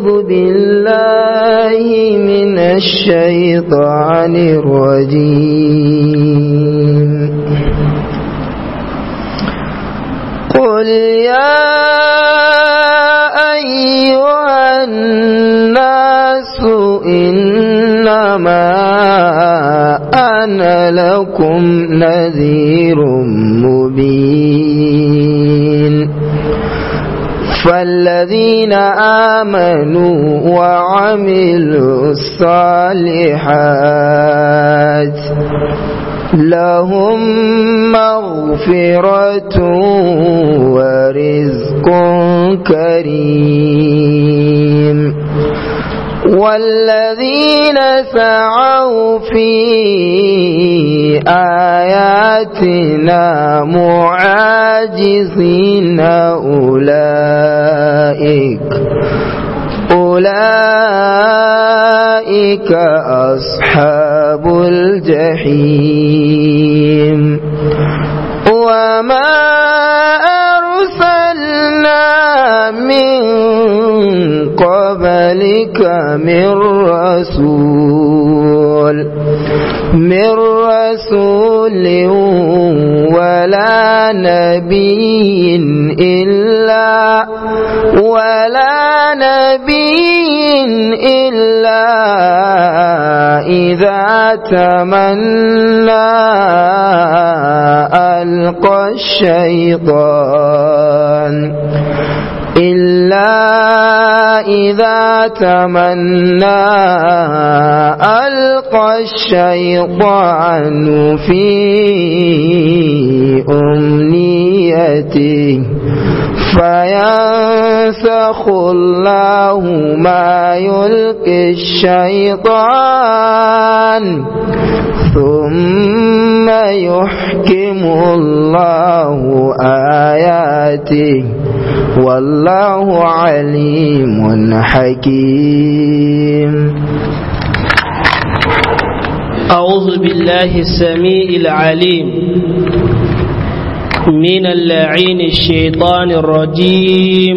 أعوذ بالله من الشيطان الرجيم قل يا أيها الناس إنما أنا لكم نذير مبين فالذين آمنوا وعملوا الصالحات لهم مغفرة ورزق كريم والذين سعوا في آياتنا معاجزين أولئك أصحاب الجحيم وما أرسلنا من قبلك من رسول ولا نبي إلا إذا تمنى ألقى الشيطان في أمنيته فينسخ الله ما يلقي الشيطان ثم يحكم الله آياته والله عليم حكيم. أعوذ بالله السميع العليم من اللعين الشيطان الرجيم.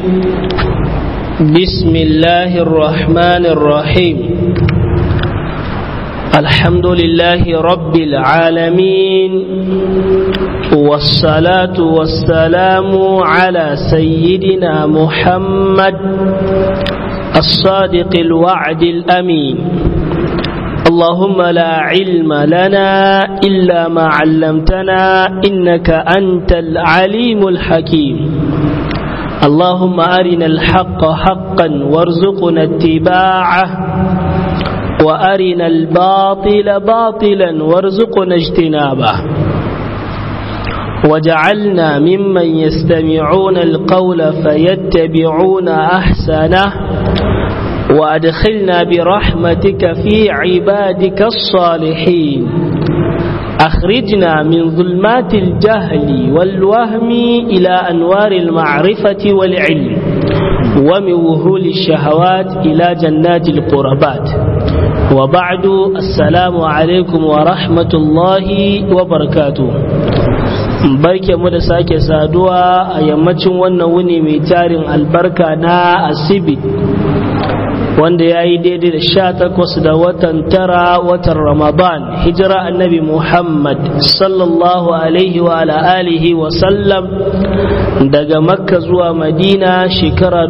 بسم الله الرحمن الرحيم. الحمد لله رب العالمين والصلاة والسلام على سيدنا محمد الصادق الوعد الأمين. اللهم لا علم لنا إلا ما علمتنا إنك أنت العليم الحكيم. اللهم أرنا الحق حقا وارزقنا اتباعه وأرنا الباطل باطلا وارزقنا اجتنابه وجعلنا ممن يستمعون القول فيتبعون أحسنه وأدخلنا برحمتك في عبادك الصالحين. أخرجنا من ظلمات الجهل والوهم إلى أنوار المعرفة والعلم ومن وهول الشهوات إلى جنات القربات. وبعد السلام عليكم ورحمة الله وبركاته. barke mu da sake saduwa a yammacin wannan wuni mai tarin albarka na asibi wanda ya yi daidai da 18 da watan 9 watan Ramadan hijira annabi Muhammad sallallahu alaihi wa ala alihi wa sallam daga Makka zuwa Madina shekara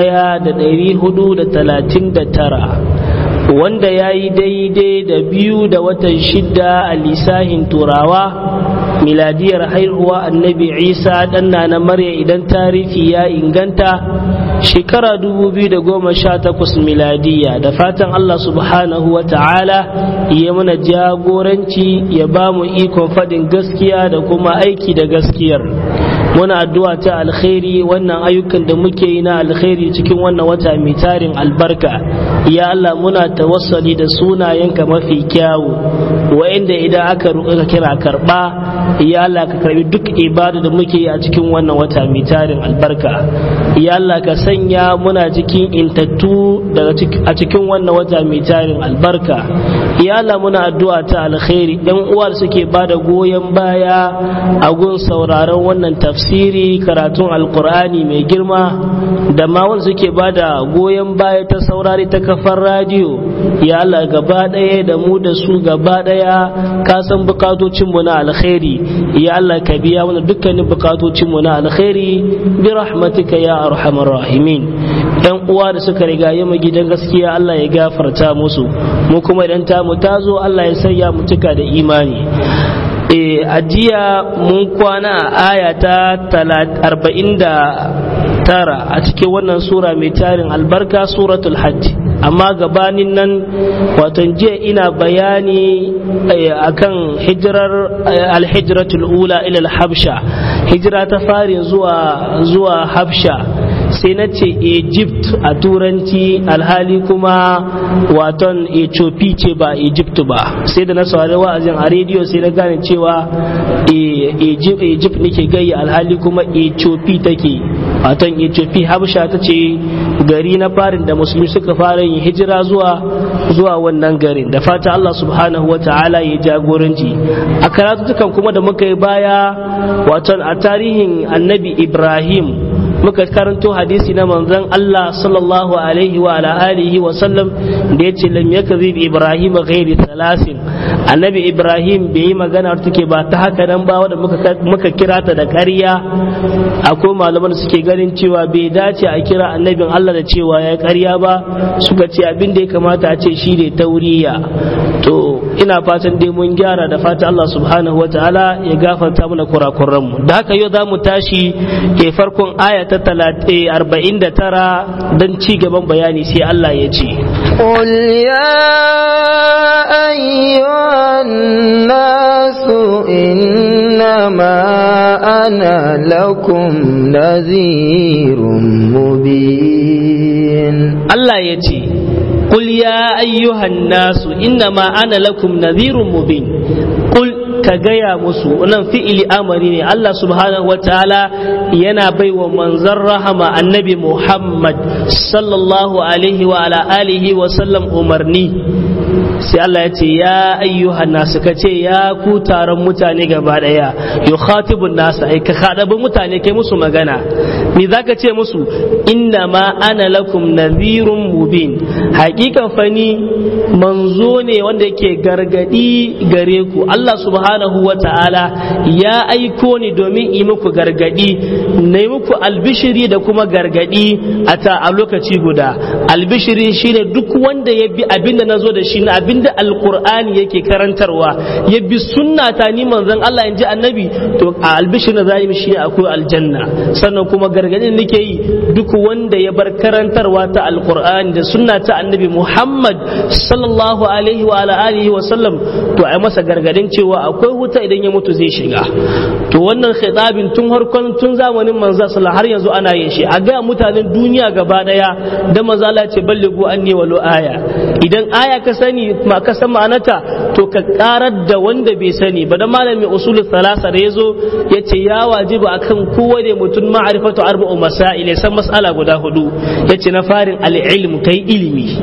1439 wanda ya yi daidai da 2 da watan 6 a lisahin turawa miladiyar haihuwa annabi Isa danna na Maryam idan tarihi ya inganta shekara 2018 miladiya. Da fatan Allah subhanahu wa ta'ala ya mana jagoranci ya ba mu ikon faɗin gaskiya da kuma aiki da gaskiyar. Muna addu'a ta alkhairi wannan ayyukan da muke yi na alkhairi cikin wannan wata mai tarin albarka. Ya Allah muna tawassali da sunayenka mafi kyawu wa'inda idan aka kira karɓa ya Allah ka karbi duk ibada da muke yi a cikin wannan wata mai tarin albarka. ya Allah ka sanya muna cikin intattu a cikin wannan wata mai tarin albarka. Ya Allah muna addu'a ta alkhairi ɗan uwa da suke bada goyon baya a gun sauraron wannan tafsiri karatun alkur'ani mai girma da ma wanda suke bada goyon baya ta saurari ta kafar radiyo. Ya Allah gaba ɗaya da mu da su gaba ɗaya ka san bukatocin mu na alkhairi. Ya Allah ka biya mana dukkanin bukatocin mu na alkhairi bi rahmatika ya arhamar rahimin. Ɗan uwa da suka riga yi gidan gaskiya Allah ya gafarta musu, mu kuma idan ta mu tazo Allah ya sanya mu cika da imani. A jiya mun kwana a aya ta 49 a cikin wannan sura mai tarin albarka suratul hajj. Amma gabanin nan watan jiya ina bayani akan alhijratul ula ila alhabsha, hijira ta fari zuwa habsha, sai na ce Egypt a turanci alhali kuma waton Ethiopia ce ba Egypt ba. Sai da na saurari wa'azin a rediyo sai na gane cewa Egypt nake gayya alhali kuma Ethiopia take. Waton Ethiopia habsha ta ce gari na farin da musulmi suka fara yin hijira zuwa wannan garin. Da fata Allah subhanahu wa ta'ala ya jagoranci. A karatutukan kuma da muka yi baya waton a tarihin annabi Ibrahim muka karanto hadisi na manzon Allah sallallahu alaihi wa ala alihi wa sallam da yace lam yakzib Ibrahim ghairi thalathin. Annabi Ibrahim bai yi magana take ba ta haka nan ba wanda muka kira ta da ƙarya. Akwai malaman da suke ganin cewa bai dace a kira annabin Allah da cewa ya ƙarya ba, suka ce abin da ya kamata a ce shi ne tauriya. To ina fatan dai mun gyara, da fata Allah subhanahu wa ta'ala ya gafarta mana kurakuran mu. Da haka yau za mu tashi ke farkon aya ta 49 don ci gaban bayani sai Allah ya ce قل يا أيها الناس إنما أنا لكم نذير مبين. Allah ya ce قل يا أيها الناس إنما أنا لكم نذير مبين. قل ka gaya musu, wannan fi'ili amari ne. Allah subhanahu wataala yana baiwa manzon rahama annabi Muhammad sallallahu alaihi wa ala alihi wa sallam umarni. Sai Allah ya ce ya ayyuhan nasu, ka ce ya ku taron mutane gaba daya, yukhatibun nasu, ai ka khadabin mutane kai musu magana. Me zaka ce musu? Inna ma ana lakum nadhirun mubin. Hakikan fani manzo ne wanda yake gargadi gare ku. Allah subhanahu wa ta'ala ya aiko ni domin yi muku gargadi, na yi muku albishiri da kuma gargadi a lokaci guda. Albishiri shine duk wanda ya bi abinda na zo da shi na abinda alkur'ani yake karantarwa, ya bi sunna ta ni manzon Allah in ji annabi, to a albishirin da zai shi akwai aljanna. Sannan kuma gargadin nake yi duk wanda ya bar karantarwa ta alkur'ani da sunna ta annabi Muhammad sallallahu alaihi wa alihi wa sallam, to ai masa gargadin cewa akwai wuta idan ya mutu zai shiga. To wannan khitabin tun zamanin manzo sallallahu har yanzu ana yin shi a ga mutanen duniya gaba daya, da manzo Allah ce ballighu anni walau aya. Idan aya ka sani ma ka san ma'anata, to ka karar da wanda bai sani ba. Dan malamin usul thalatha da yazo yace ya wajiba akan kowane mutum ma'rifatu arba'u masail, san mas'ala guda hudu. Yace na farin al-ilm, kai ilimi,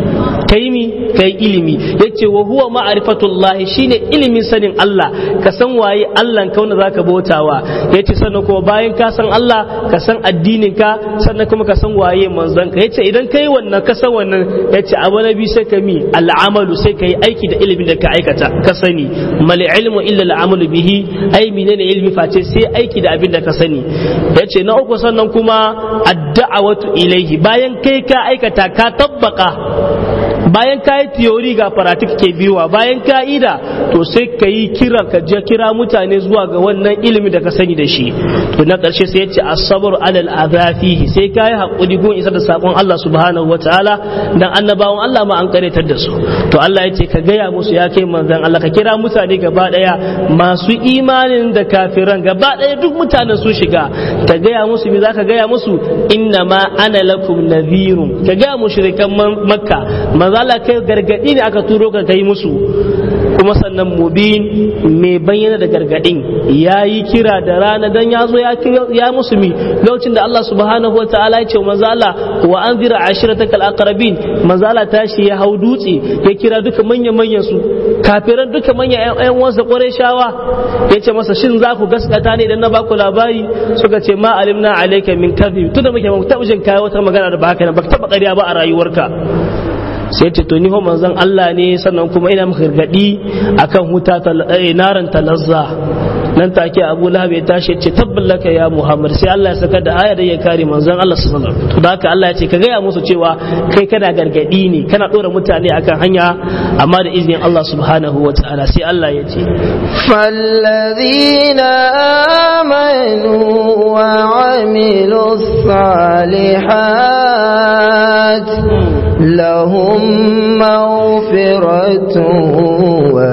kai ilimi. Yace wa huwa ma'rifatullah, shine ilimin sanin Allah, ka san waye Allah ka wanda zaka bautawa. Yace sannan kuma bayan ka san Allah, ka san addinin ka, sannan kuma ka san waye manzon ka. Yace idan kai wannan ka san wannan, yace abu nabi sai ka mi al'amalu, sai kai aiki da ilimin da ka aikata ka sani. Mal ilmu illa al'amalu bihi, ai menene ilmi face sai aiki da abin da ka sani. Yace na uku sannan kuma ad-da'watu ilaihi, bayan kai ka aikata ka tabbaka, bayan ka yi theory ga pratik ke biyuwa, bayan ka'ida to sai ka yi kira mutane zuwa ga wannan ilimin da ka sani da shi. To na ƙarshe sai ya ce as-sabru alal azafihi, sai ka yi haƙuri gun isa da sakon Allah subhanahu wataala, dan annabawan Allah ma an karetar da su. To Allah ya ce ka gaya musu ya kai manzon Allah, ka kira mutane gaba daya, masu imanin da kafiran gaba daya duk mutanen su shiga. Ka gaya musu, me zaka gaya musu? Inna ma ana lakum nadhirun. Ka gaya mushrikan Makka, manzo Allah kai gargadi ne aka turo ka kai musu kuma sannan mubin mai bayyana da gargadin yayi kira da rana dan yazo ya musu mi lokacin da Allah subhanahu wataala ya ce manzo Allah wa anzira ashiratakal aqrabin manzo Allah tashi ya hau dutse ya kira duka manyan su kafiran duka manyan ƴan uwansa Qurayshawa yace masa shin za ku gaskata ne idan na ba ku labari suka ce ma alimna alayka min kadhib tunda muke ba taɓa jin kai wata magana da ba haka ba taɓa ƙarya ba a rayuwarka sai ce to ni ho manzon Allah ne sannan kuma ina maka gargadi akan huta naran talazza nan take Abu Lahab ya tashi ya ce tabballaka ya Muhammad sai Allah ya saka da aya da ya kare manzon Allah sallallahu alaihi wasallam to haka Allah ya ce ka gaya musu cewa kai kana gargadi ne kana dora mutane akan hanya amma da izinin Allah subhanahu wataala sai Allah ya ce fallazina amanu wa amilus salihat lahum maghfiratun wa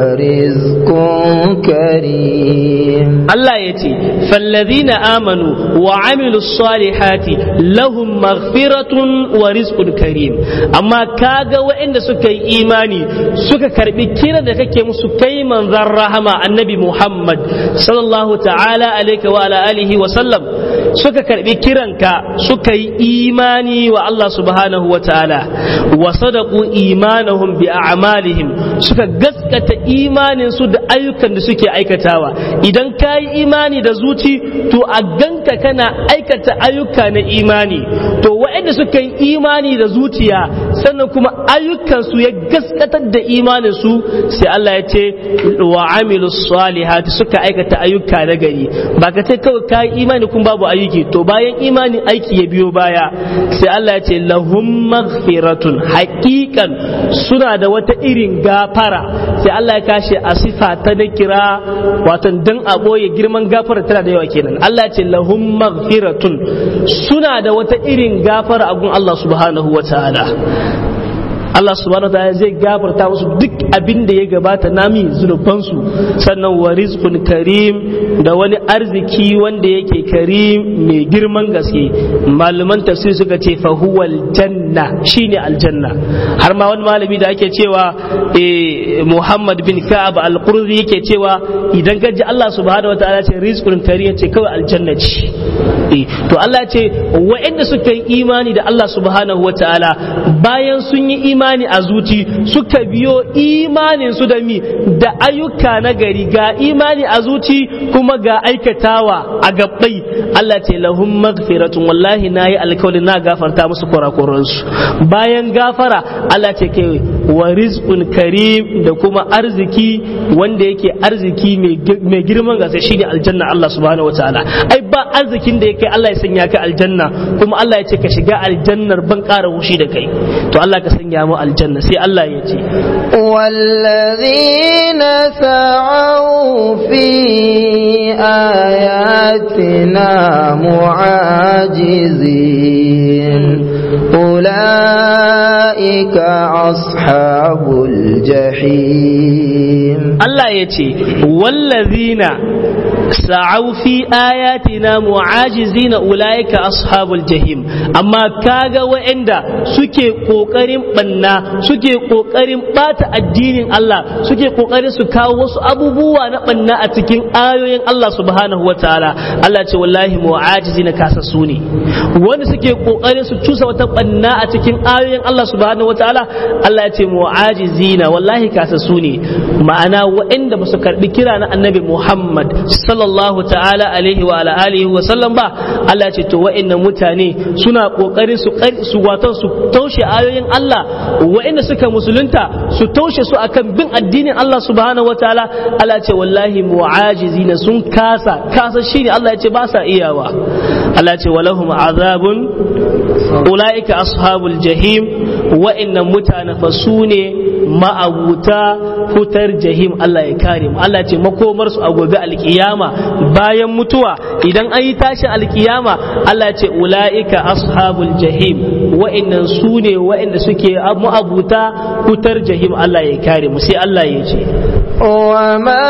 rizqun karim Allah ya ce fallazina amanu wa amilus salihati lahum maghfiratun wa rizqun karim amma kaga waɗanda suka yi imani suka karbi kiran da kake musu kai manzon rahama annabi Muhammad sallallahu ta'ala alaihi wa ala alihi wa sallam suka karbi kiranka suka yi imani wa Allah subhanahu wa ta'ala wa sadaqu imanahum bi a'malihim suka gaskata imanin su da ayyukan da suke aikatawa idan ka yi imani da zuci to a ganka kana aikata ayyuka na imani to waɗanda suka yi imani da zuciya sannan kuma ayyukansu ya gaskatar da imanin su sai Allah ya ce wa amilus salihati suka aikata ayyuka na gari ba ka ce kawai ka yi imani kun babu ayyuki to bayan imani aiki ya biyo baya sai Allah ya ce lahum maghfiratun haqiqan suna da wata irin gafara sai Allah ya kashe a sifa ta na kira watan dan a boye girman gafara tana da yawa kenan Allah ce lahum maghfiratun suna da wata irin gafara a gun Allah subhanahu wataala Allah subhanahu wa ta'ala zai gafarta musu duk abin da ya gabata nami zunubansu sannan wa rizqun karim da wani arziki wanda yake karim mai girman gaske malaman tafsir suka ce fa huwal janna shine aljanna har ma wani malami da ake cewa Muhammad bin Ka'ab al-Qurzi yake cewa idan ka ji Allah subhanahu wa ta'ala ce rizqun karim ce kawai aljanna ce to Allah ce wa'anda suka yi imani da Allah subhanahu wa ta'ala bayan sun yi imani a zuci suka biyo imanin su da ayyuka na gari ga imani a zuci kuma ga aikatawa a gabbai Allah ce lahum maghfiratun wallahi nayi alkawli na gafarta musu kurakuran su bayan gafara Allah ce kai wa rizqun karim da kuma arziki wanda yake arziki mai girman gaske shine aljanna Allah subhanahu wataala ai ba arzikin da yake Allah ya sanya ka aljanna kuma Allah ya ce ka shiga aljannar ban ƙara wushi da kai to Allah ka sanya mu aljanna sai Allah ya ce wallazina sa'u fi ayatina mu'ajizin ulaika ashabul jahim Allah ya ce wallazina sa'u fi ayatina mu'ajizina ulaika ashabul jahim amma kaga wa'anda suke kokarin banna suke kokarin bata addinin Allah suke kokarin su kawo wasu abubuwa na banna a cikin ayoyin Allah subhanahu wataala Allah ce wallahi mu'ajizina kasassu ne wanda suke kokarin su cusa wata banna a cikin ayoyin Allah subhanahu wataala Allah ya ce mu'ajizina wallahi kasassu ne ma'ana waɗanda ba su karbi kira na annabi Muhammad sallallahu ta'ala alaihi wa ala alihi wa sallam ba Allah ya ce to waɗannan mutane suna kokarin su watan su taushe ayoyin Allah waɗanda suka musulunta su taushe su akan bin addinin Allah subhanahu wataala Allah ya ce wallahi mu'ajizina sun kasa shine Allah ya ce ba sa iyawa Allah ya ce walahum azabun ulaika ashabul jahim waɗannan mutane fa sune ma'abuta hutar jahim Allah ya kare mu Allah ce makomar su a gobe alkiyama bayan mutuwa idan an yi tashin alkiyama Allah ce ulaika ashabul jahim wa'annan su ne wa'anda suke ma'abuta hutar jahim Allah ya kare mu sai Allah ya ce wa ma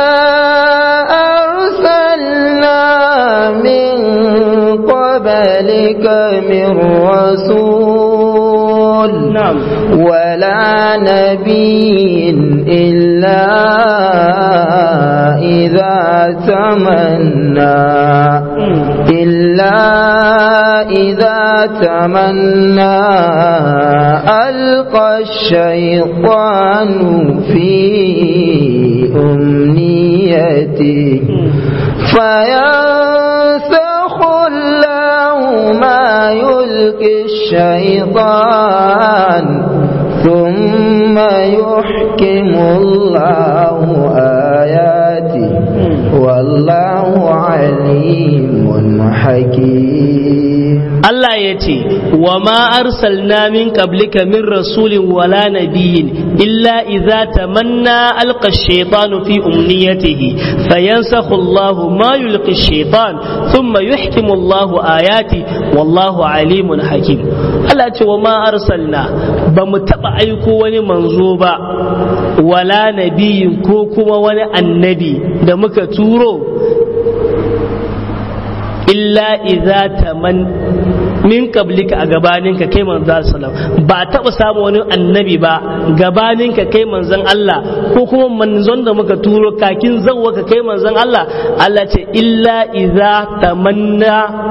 arsalna min qablika min rasul نعم ولا نبي إلا إذا تمنى ألقى الشيطان في أمنيته فينسخ الله ما يلقي الشيطان ثم يحكم الله آياته والله عليم حكيم. Allah ya ce wa ma arsalna min qablika min rasulin wala nabiyyin illa idza tamanna alqa ash-shaytanu fi umniyatihi fayansakhu Allahu ma yulqi ash-shaytan thumma yuhkimu Allahu ayati wallahu alimun hakim. Allah ya ce wa ma arsalna ba mu taba aiko wani manzo ba wala nabiyyin ko kuma wani annabi da muka turo illa idza taman min qablika a gabaninka kai manzon sallam ba taba samu wani annabi ba gabaninka kai manzon Allah ko kuma manzon da muka turo kakin zawwa ka kai manzon Allah Allah ce illa idza tamanna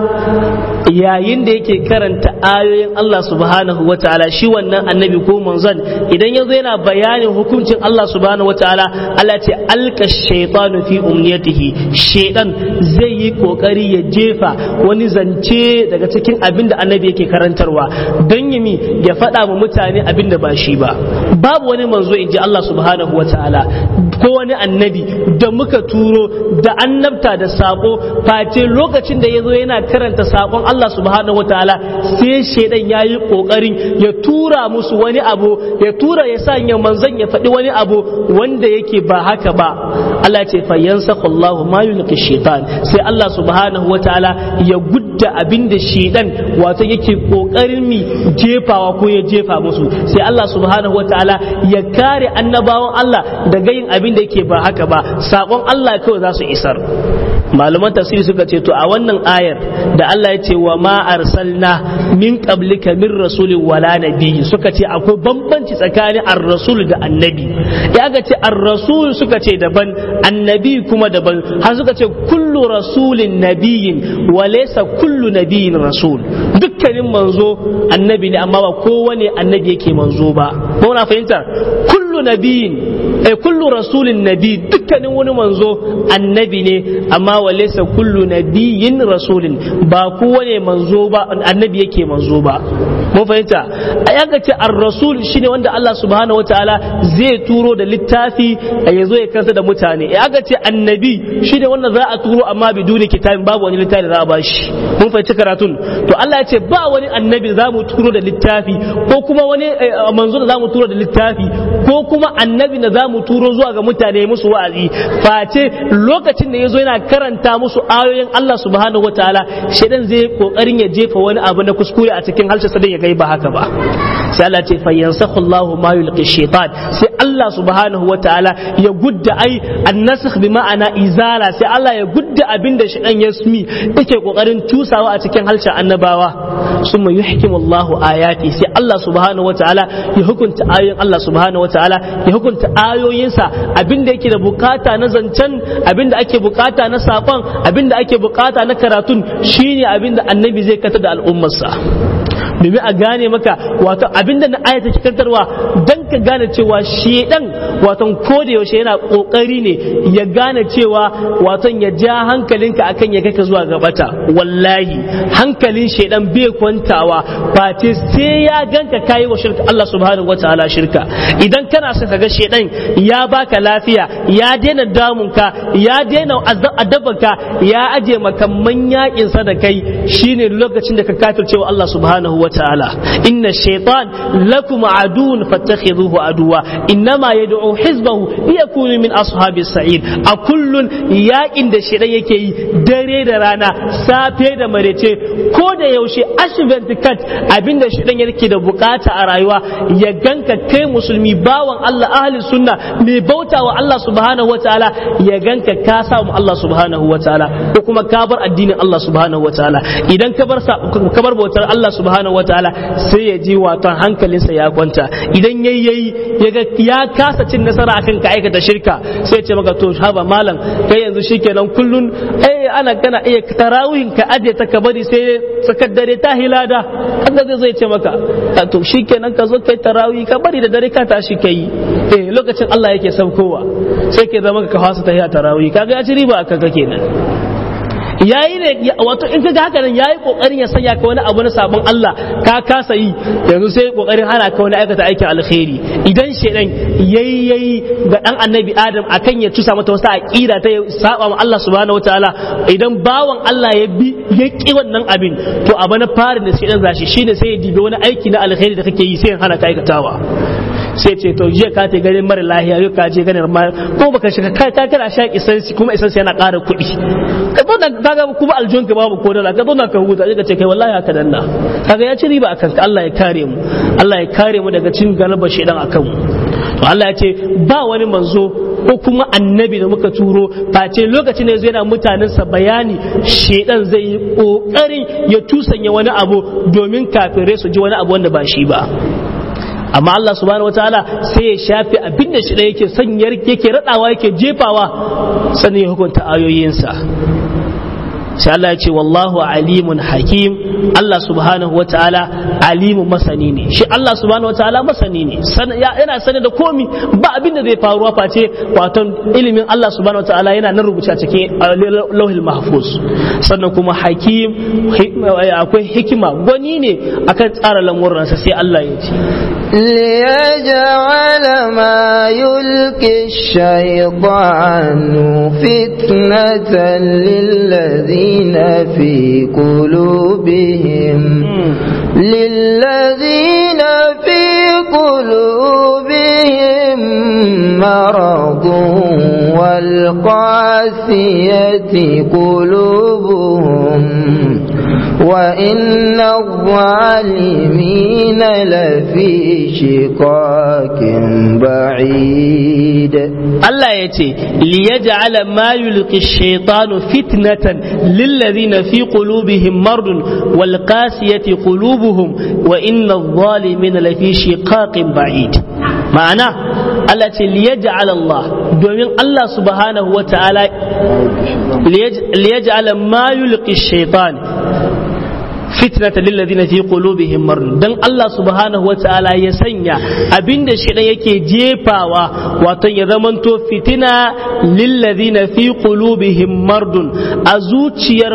yayin da yake karanta ayoyin Allah subhanahu wataala shi wannan annabi ko manzon idan yazo yana bayanin hukuncin Allah subhanahu wataala Allah ce alka shaytanu fi umniyatihi shaytan zai yi kokari ya jefa wani zance daga cikin abin da annabi yake karantarwa don yimi ya faɗa wa mutane abin da ba shi ba babu wani manzo in ji Allah subhanahu wataala ko wani annabi da muka turo da annabta da sako face lokacin da yazo yana karanta sakon Allah subhanahu wataala sai shedan yayi kokarin ya tura musu wani abu ya tura ya sanya manzon ya faɗi wani abu wanda yake ba haka ba Allah ce fa yansakhu ma yulqi shaitan sai Allah subhanahu wataala ya gudda abinda shedan wato yake kokarin mi jefawa ko ya jefa musu sai Allah subhanahu wataala ya kare annabawan Allah daga yin abin da yake ba haka ba sakon Allah kawai za su isar. Malaman tafsiri suka ce to a wannan ayar da Allah ya ce wa ma arsalna min qablika min rasulin wala nabiyyi suka ce akwai bambanci tsakanin ar-rasul da annabi ya ga ce ar-rasul suka ce daban annabi kuma daban har suka ce kullu rasulin nabiyyin wa laysa kullu nabiyyin rasul dukkanin manzo annabi ne amma ba kowane annabi yake manzo ba ko na fahimta kullu nabiyyin kullu rasulin nabi dukkanin wani manzo annabi ne amma walaysa kullu nabiyyin rasulin ba kowane manzo ba annabi yake manzo ba mun fahimta ai aka ce ar-rasul shine wanda Allah subhanahu wataala zai turo da littafi ya zo ya kansa da mutane ai aka ce annabi shine wanda za a turo amma biduni kitabin babu wani littafi da za a bashi mun fahimci karatun to Allah ya ce ba wani annabi za mu turo da littafi ko kuma wani manzo da za mu turo da littafi ko kuma annabi da za mu turo zuwa ga mutane musu wa'azi face lokacin da yazo yana karanta musu ayoyin Allah subhanahu wataala shedan zai kokarin ya jefa wani abu na kuskure a cikin harshen sa dan ya gai ba haka ba sai Allah ce fa yansakhu Allahu ma yulqi shaytan sai Allah subhanahu wataala ya gudda ai an-nasakh bi ma'ana izala sai Allah ya gudda abinda shedan ya sumi yake kokarin tusawa a cikin harshen annabawa summa yuhkimu Allahu ayati sai Allah subhanahu wataala ya hukunta ayoyin Allah subhanahu wataala ya hukunta ayoyinsa abinda yake da bukata na zancen abinda ake bukata na sakon abinda ake bukata na karatun shine abinda annabi zai kata da al'ummarsa domin a gane maka wato abinda na ayata ke kantarwa dan ka gane cewa shedan wato koda yaushe yana kokari ne ya gane cewa wato ya ja hankalinka akan ya kai ka zuwa gabata wallahi hankalin shedan bai kwantawa ba ce sai ya ganka kai wa shirka Allah subhanahu wataala shirka idan kana son ka ga shedan ya baka lafiya ya daina damunka ya daina adabanka ya aje maka manyakin sa da kai shine lokacin da ka kafircewa Allah subhanahu wataala inna shaytan lakum aduun fattakhidhuhu aduwa innama yad'u hizbahu liyakunu min ashabis sa'id a kullun yakin da shedan yake yi dare da rana safe da marece ko da yaushe ashibent kat abinda shedan yake da bukata a rayuwa ya ganka kai musulmi bawan Allah ahli sunna mai bautawa Allah subhanahu wataala ya ganka ka samu Allah subhanahu wataala ko kuma ka bar addinin Allah subhanahu wataala idan ka bar bautar Allah subhanahu wataala sai ya ji wato hankalinsa ya kwanta. Idan yayi ya kasa cin nasara akan ka aikata shirka sai ya ce maka to haba malam kai yanzu shikenan kullun ana kana iya tarawihin ka aje ta ka bari sai tsakar dare ta hilada kaga zai ce maka to shikenan ka zo kai tarawih ka bari da dare ka tashi kai lokacin Allah yake saukowa sai ke zama ka fasa tahiya tarawih kaga ya ci riba akan ka kenan. Yayi ne wato in kaga haka nan yayi kokarin ya sanya ka wani abu na sabon Allah ka kasa yi yanzu sai kokarin hana ka wani aikata aikin alkhairi. Idan shedan yayi ga dan annabi Adam akan ya tusa mata wasu aqida ta saba ma Allah subhanahu wataala, idan bawan Allah ya ki wannan abin to abu na fara da shedan zashi shine sai ya dibe wani aiki na alkhairi da kake yi sai ya hana ka aikatawa. Sai ce to jiya ka ta ganin mara lahiya yau ka je ganin mara ko baka shiga ka kana sha isansi kuma isansi yana ƙara kuɗi ka zo da kaga kuma aljonka babu ko dala ka zo ka huta ka ce kai wallahi haka danna kaga ya ci riba akan ka. Allah ya kare mu, Allah ya kare mu daga cin galabar shedan akan mu. To Allah ya ce ba wani manzo ko kuma annabi da muka turo face lokacin da yazo yana mutanen sa bayani shedan zai yi kokarin ya tusanya wani abu domin kafirai su ji wani abu wanda ba shi ba. Amma Allah subhanahu wataala sai ya shafe abin da shi da yake sanyar yake radawa yake jefawa sannan ya hukunta ayoyinsa. Sai Allah ya ce wallahu alimun hakim. Allah subhanahu wataala alimu masani ne, shi Allah subhanahu wataala masani ne, yana sani da komi, ba abin da zai faruwa face wato ilimin Allah subhanahu wataala yana nan rubuce a cikin lauhil mahfuz. Sannan kuma hakim akwai hikima, gwani ne akan tsara lamuransa. Sai Allah ya ce ليجعل ما يلقي الشيطان فتنة للذين في قلوبهم مرض والقاسية قلوبهم وإن الظالمين لفي شقاق بعيد. الله يتي ليجعل ما يلقي الشيطان فتنة للذين في قلوبهم مرض والقاسية قلوبهم وإن الظالمين لفي شقاق بعيد. معنى الله يتي ليجعل الله دومين الله سبحانه وتعالى ليجعل ما يلقي الشيطان fitnata lilladhina fi qulubihim marad, dan Allah subhanahu wataala ya sanya abinda shedan yake jefawa wato ya zamanto fitina lilladhina fi qulubihim mardun a zuciyar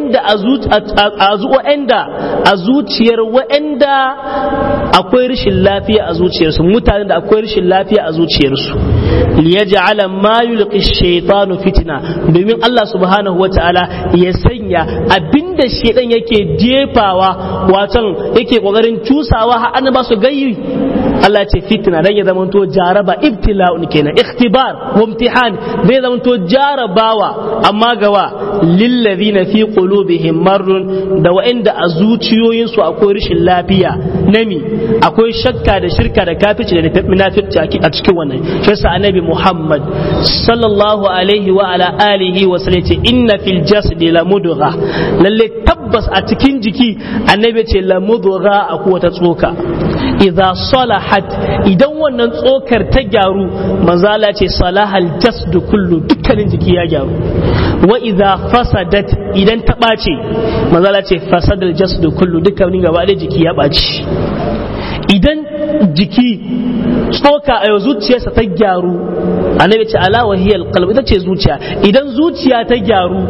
wa'anda akwai rashin lafiya a zuciyarsu, mutanen da akwai rashin lafiya a zuciyarsu. Liyaj'ala ma yulqi ash-shaytanu fitna, domin Allah subhanahu wataala ya sanya abinda shedan yake jefawa watan yake kokarin cusawa har an ba su gayyi. Allah ce fitna dan ya zamanto jaraba, ibtila'un kenan, ikhtibar wa imtihan, zai zamanto jarabawa amma gawa lilladhina fi qulubihim marrun, da wa'anda a zuciyoyinsu akwai rashin lafiya nami, akwai shakka da shirka da kafirci da munafirci a cikin wannan. Shi yasa annabi Muhammad sallallahu alaihi wa ala alihi wa sallam ce inna fil jasadi la mudgha, lalle tabbas a cikin jiki annabi ce la mudgha akwai wata tsoka, idza salahat, idan wannan tsokar ta gyaru manzo Allah ce salahal jasdu kullu, dukkanin jiki ya gyaru. Wa idza fasadat, idan ta bace manzo Allah ce fasadal jasdu kullu, dukkanin gaba da jiki ya bace. Idan jiki tsoka a zuciyarsa ta gyaru annabi ce ala wahiyal qalb, ita ce zuciya. Idan zuciya ta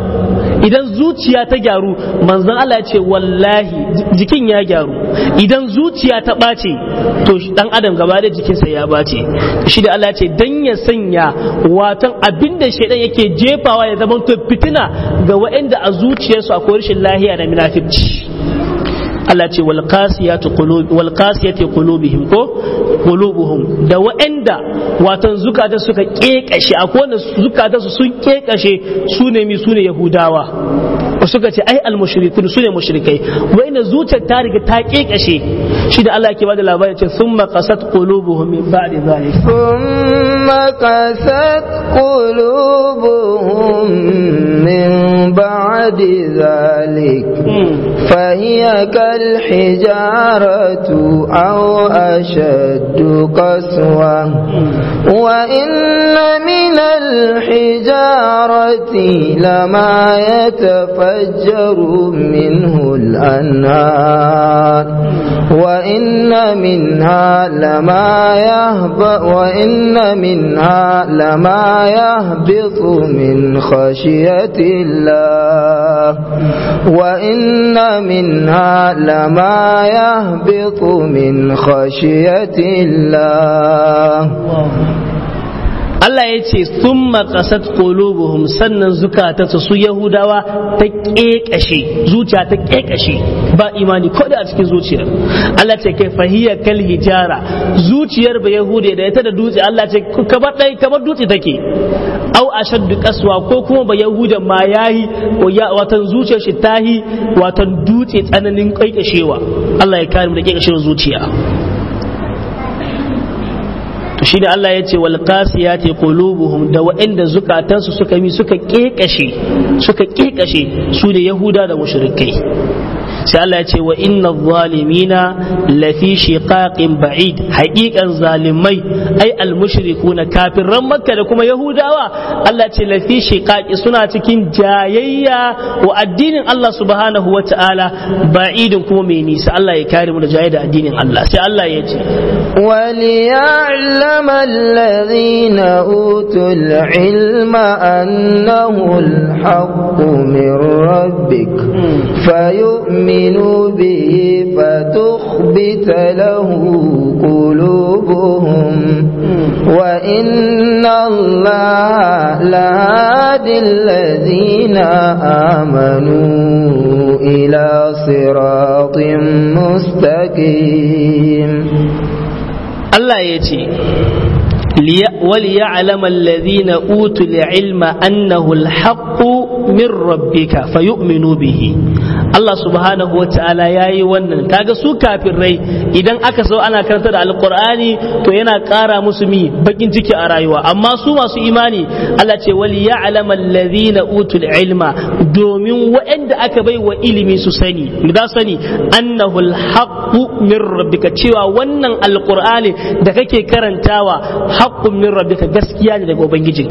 gyaru manzon Allah ya ce wallahi jikin ya gyaru. Idan zuciya ta ɓace to dan adam gaba da jikinsa ya ɓace. Shi da Allah ya ce dan ya sanya watan abinda shaidan yake jefawa ya zama to fitina ga waɗanda a zuciyarsu akwai rashin lahiya da munafiki. Allah ce wal qasiyati qulubihim ko qulubuhum, da wa'anda watan zukata suka kekashe, akwai wanda zukata su sun kekashe, sune yahudawa, suka ce ai al-mushrikun sune mushrikai, wa'anda zuciyar ta riga ta kekashe. Shi da Allah ke bada labari ce thumma qasat qulubuhum min ba'di dhalik, thumma qasat qulubuhum min ba'di dhalik fa hiya الحجارة أو أشد قسوة وإن من الحجارة لما يتفجر منه الأنهار وإن منها لما يهبط من خشية الله وإن منها لما يهبط من خشية الله. Allah ya ce sun makasat qulubuhum sannan zukatansu su Yahudawa ta ƙeƙashe zuciya ta ƙeƙashe ba imani ko da a cikin zuciyar. Allah ce kai fahiya kal hijara zuciyar ba Yahude da ita da dutse Allah ce kamar dutse take au ashaddu qaswa ko kuma ba Yahudan ma yayi watan zuciyar shi tahi watan dutse tsananin ƙeƙashewa. Allah ya kare mu da ƙeƙashewar zuciya. to shi da Allah ya ce wal qasiyati qulubuhum da waɗanda zukatansu suka kekashe su da Yahuda da mushrikai sai Allah ya ce wa inna zalimina lafi shiqaqin ba'id haqiqan zalimai ai al mushrikuna kafiran makka da kuma yahudawa Allah ya ce lafi shiqaqi suna cikin jayayya wa addinin Allah subhanahu wa ta'ala ba'idin kuma mai nisa Allah ya kare mu da jayayya da addinin Allah sai Allah ya ce وليعلم الذين أوتوا العلم أنه الحق من ربك فيؤمنوا به فتخبت له قلوبهم وإن الله لهادي الذين آمنوا إلى صراط مستقيم. Allah ya ce وليعلم الذين أوتوا العلم أنه الحق من ربك فيؤمنوا به Allah subhanahu wa ta'ala ya yi wannan kaga su kafirai idan aka so ana karanta da alqur'ani to yana ƙara musu bakin ciki a rayuwa amma su masu imani Allah ce wali ya'lamu alladhina utul ilma domin waɗanda aka bai wa ilimi su sani da sani annahu alhaqqu min rabbika cewa wannan alqur'ani da kake karantawa haqqun min rabbika gaskiya ne daga ubangijinka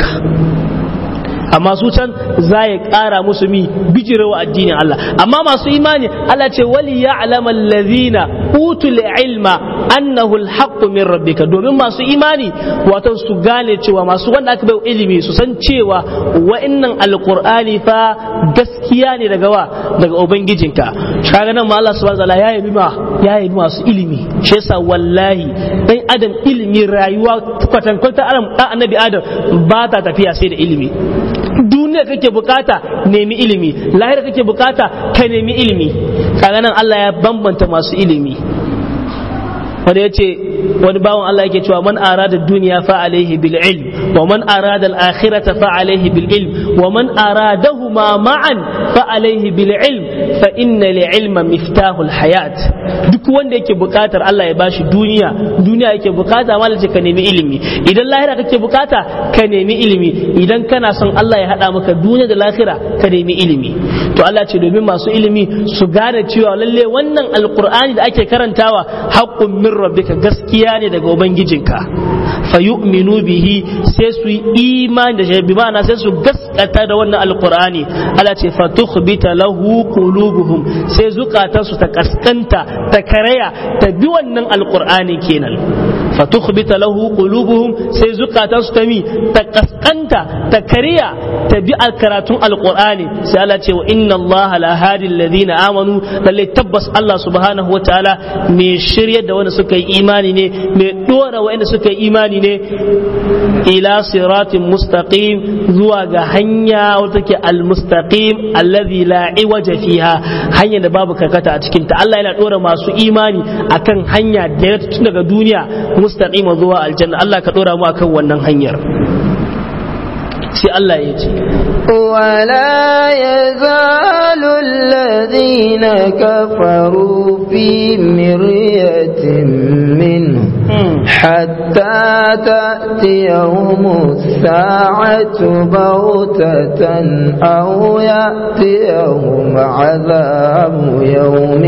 amma su can za ya ƙara musu bijirewa addinin Allah amma masu imani Allah ce wali ya'lamu allazina utul ilma annahu alhaqqu min rabbika domin masu imani wato su gane cewa masu wanda aka bai ilimi su san cewa wa'annan alqur'ani fa gaskiya ne daga ubangijinka kaga nan ma Allah subhanahu wa ta'ala ya yabi masu ilimi shi yasa wallahi dan adam ilimi rayuwa kwatankwata annabi adam ba ta tafiya sai da ilimi duniya kake bukata nemi ilimi lahira kake bukata ka nemi ilimi kaga nan Allah ya bambanta masu ilimi wanda yace wani bawan Allah yake cewa man arada duniya fa alaihi bil ilm wa man arada al akhirata fa alaihi bil ilm wa man aradahuma ma'an fa alaihi bil ilm fa inna li ilma miftahul hayat duk wanda yake bukatar Allah ya bashi duniya yake bukata mallan ce ka nemi ilimi idan lahira kake bukata ka nemi ilimi idan kana son Allah ya hada maka duniya da lahira ka nemi ilimi to Allah ce domin masu ilimi su gane cewa lalle wannan alqur'ani da ake karantawa haqqun min rabbika gaskiya ne daga ubangijinka fa yu'minu bihi sai su yi imani da shi bi ma'ana sai su gaskata da wannan alqur'ani Allah ce fa tukhbita lahu qulubuhum sai zukatansu ta kaskanta ta karaya ta bi wannan alqur'ani kenan fa tukhbita lahu qulubuhum sai zukatansu ta kaskanta ta kariya ta bi karatun alqur'ani sai Allah ce wa inna Allah la hadi alladhina amanu lalle tabbas Allah subhanahu wa ta'ala me shirye da wanda suka yi imani ne me dora wanda suka yi imani ne ila siratin mustaqim zuwa ga hanya wata take almustaqim alladhi la iwaja fiha hanya da babu karkata a cikin ta Allah yana dora masu imani akan hanya da tun daga duniya mustaqima zuwa aljanna Allah ka dora mu akan wannan hanyar sai Allah ya ce ولا يزال الذين كفروا في مرية منه حتى تأتيهم الساعة بغتة أو يأتيهم عذاب يوم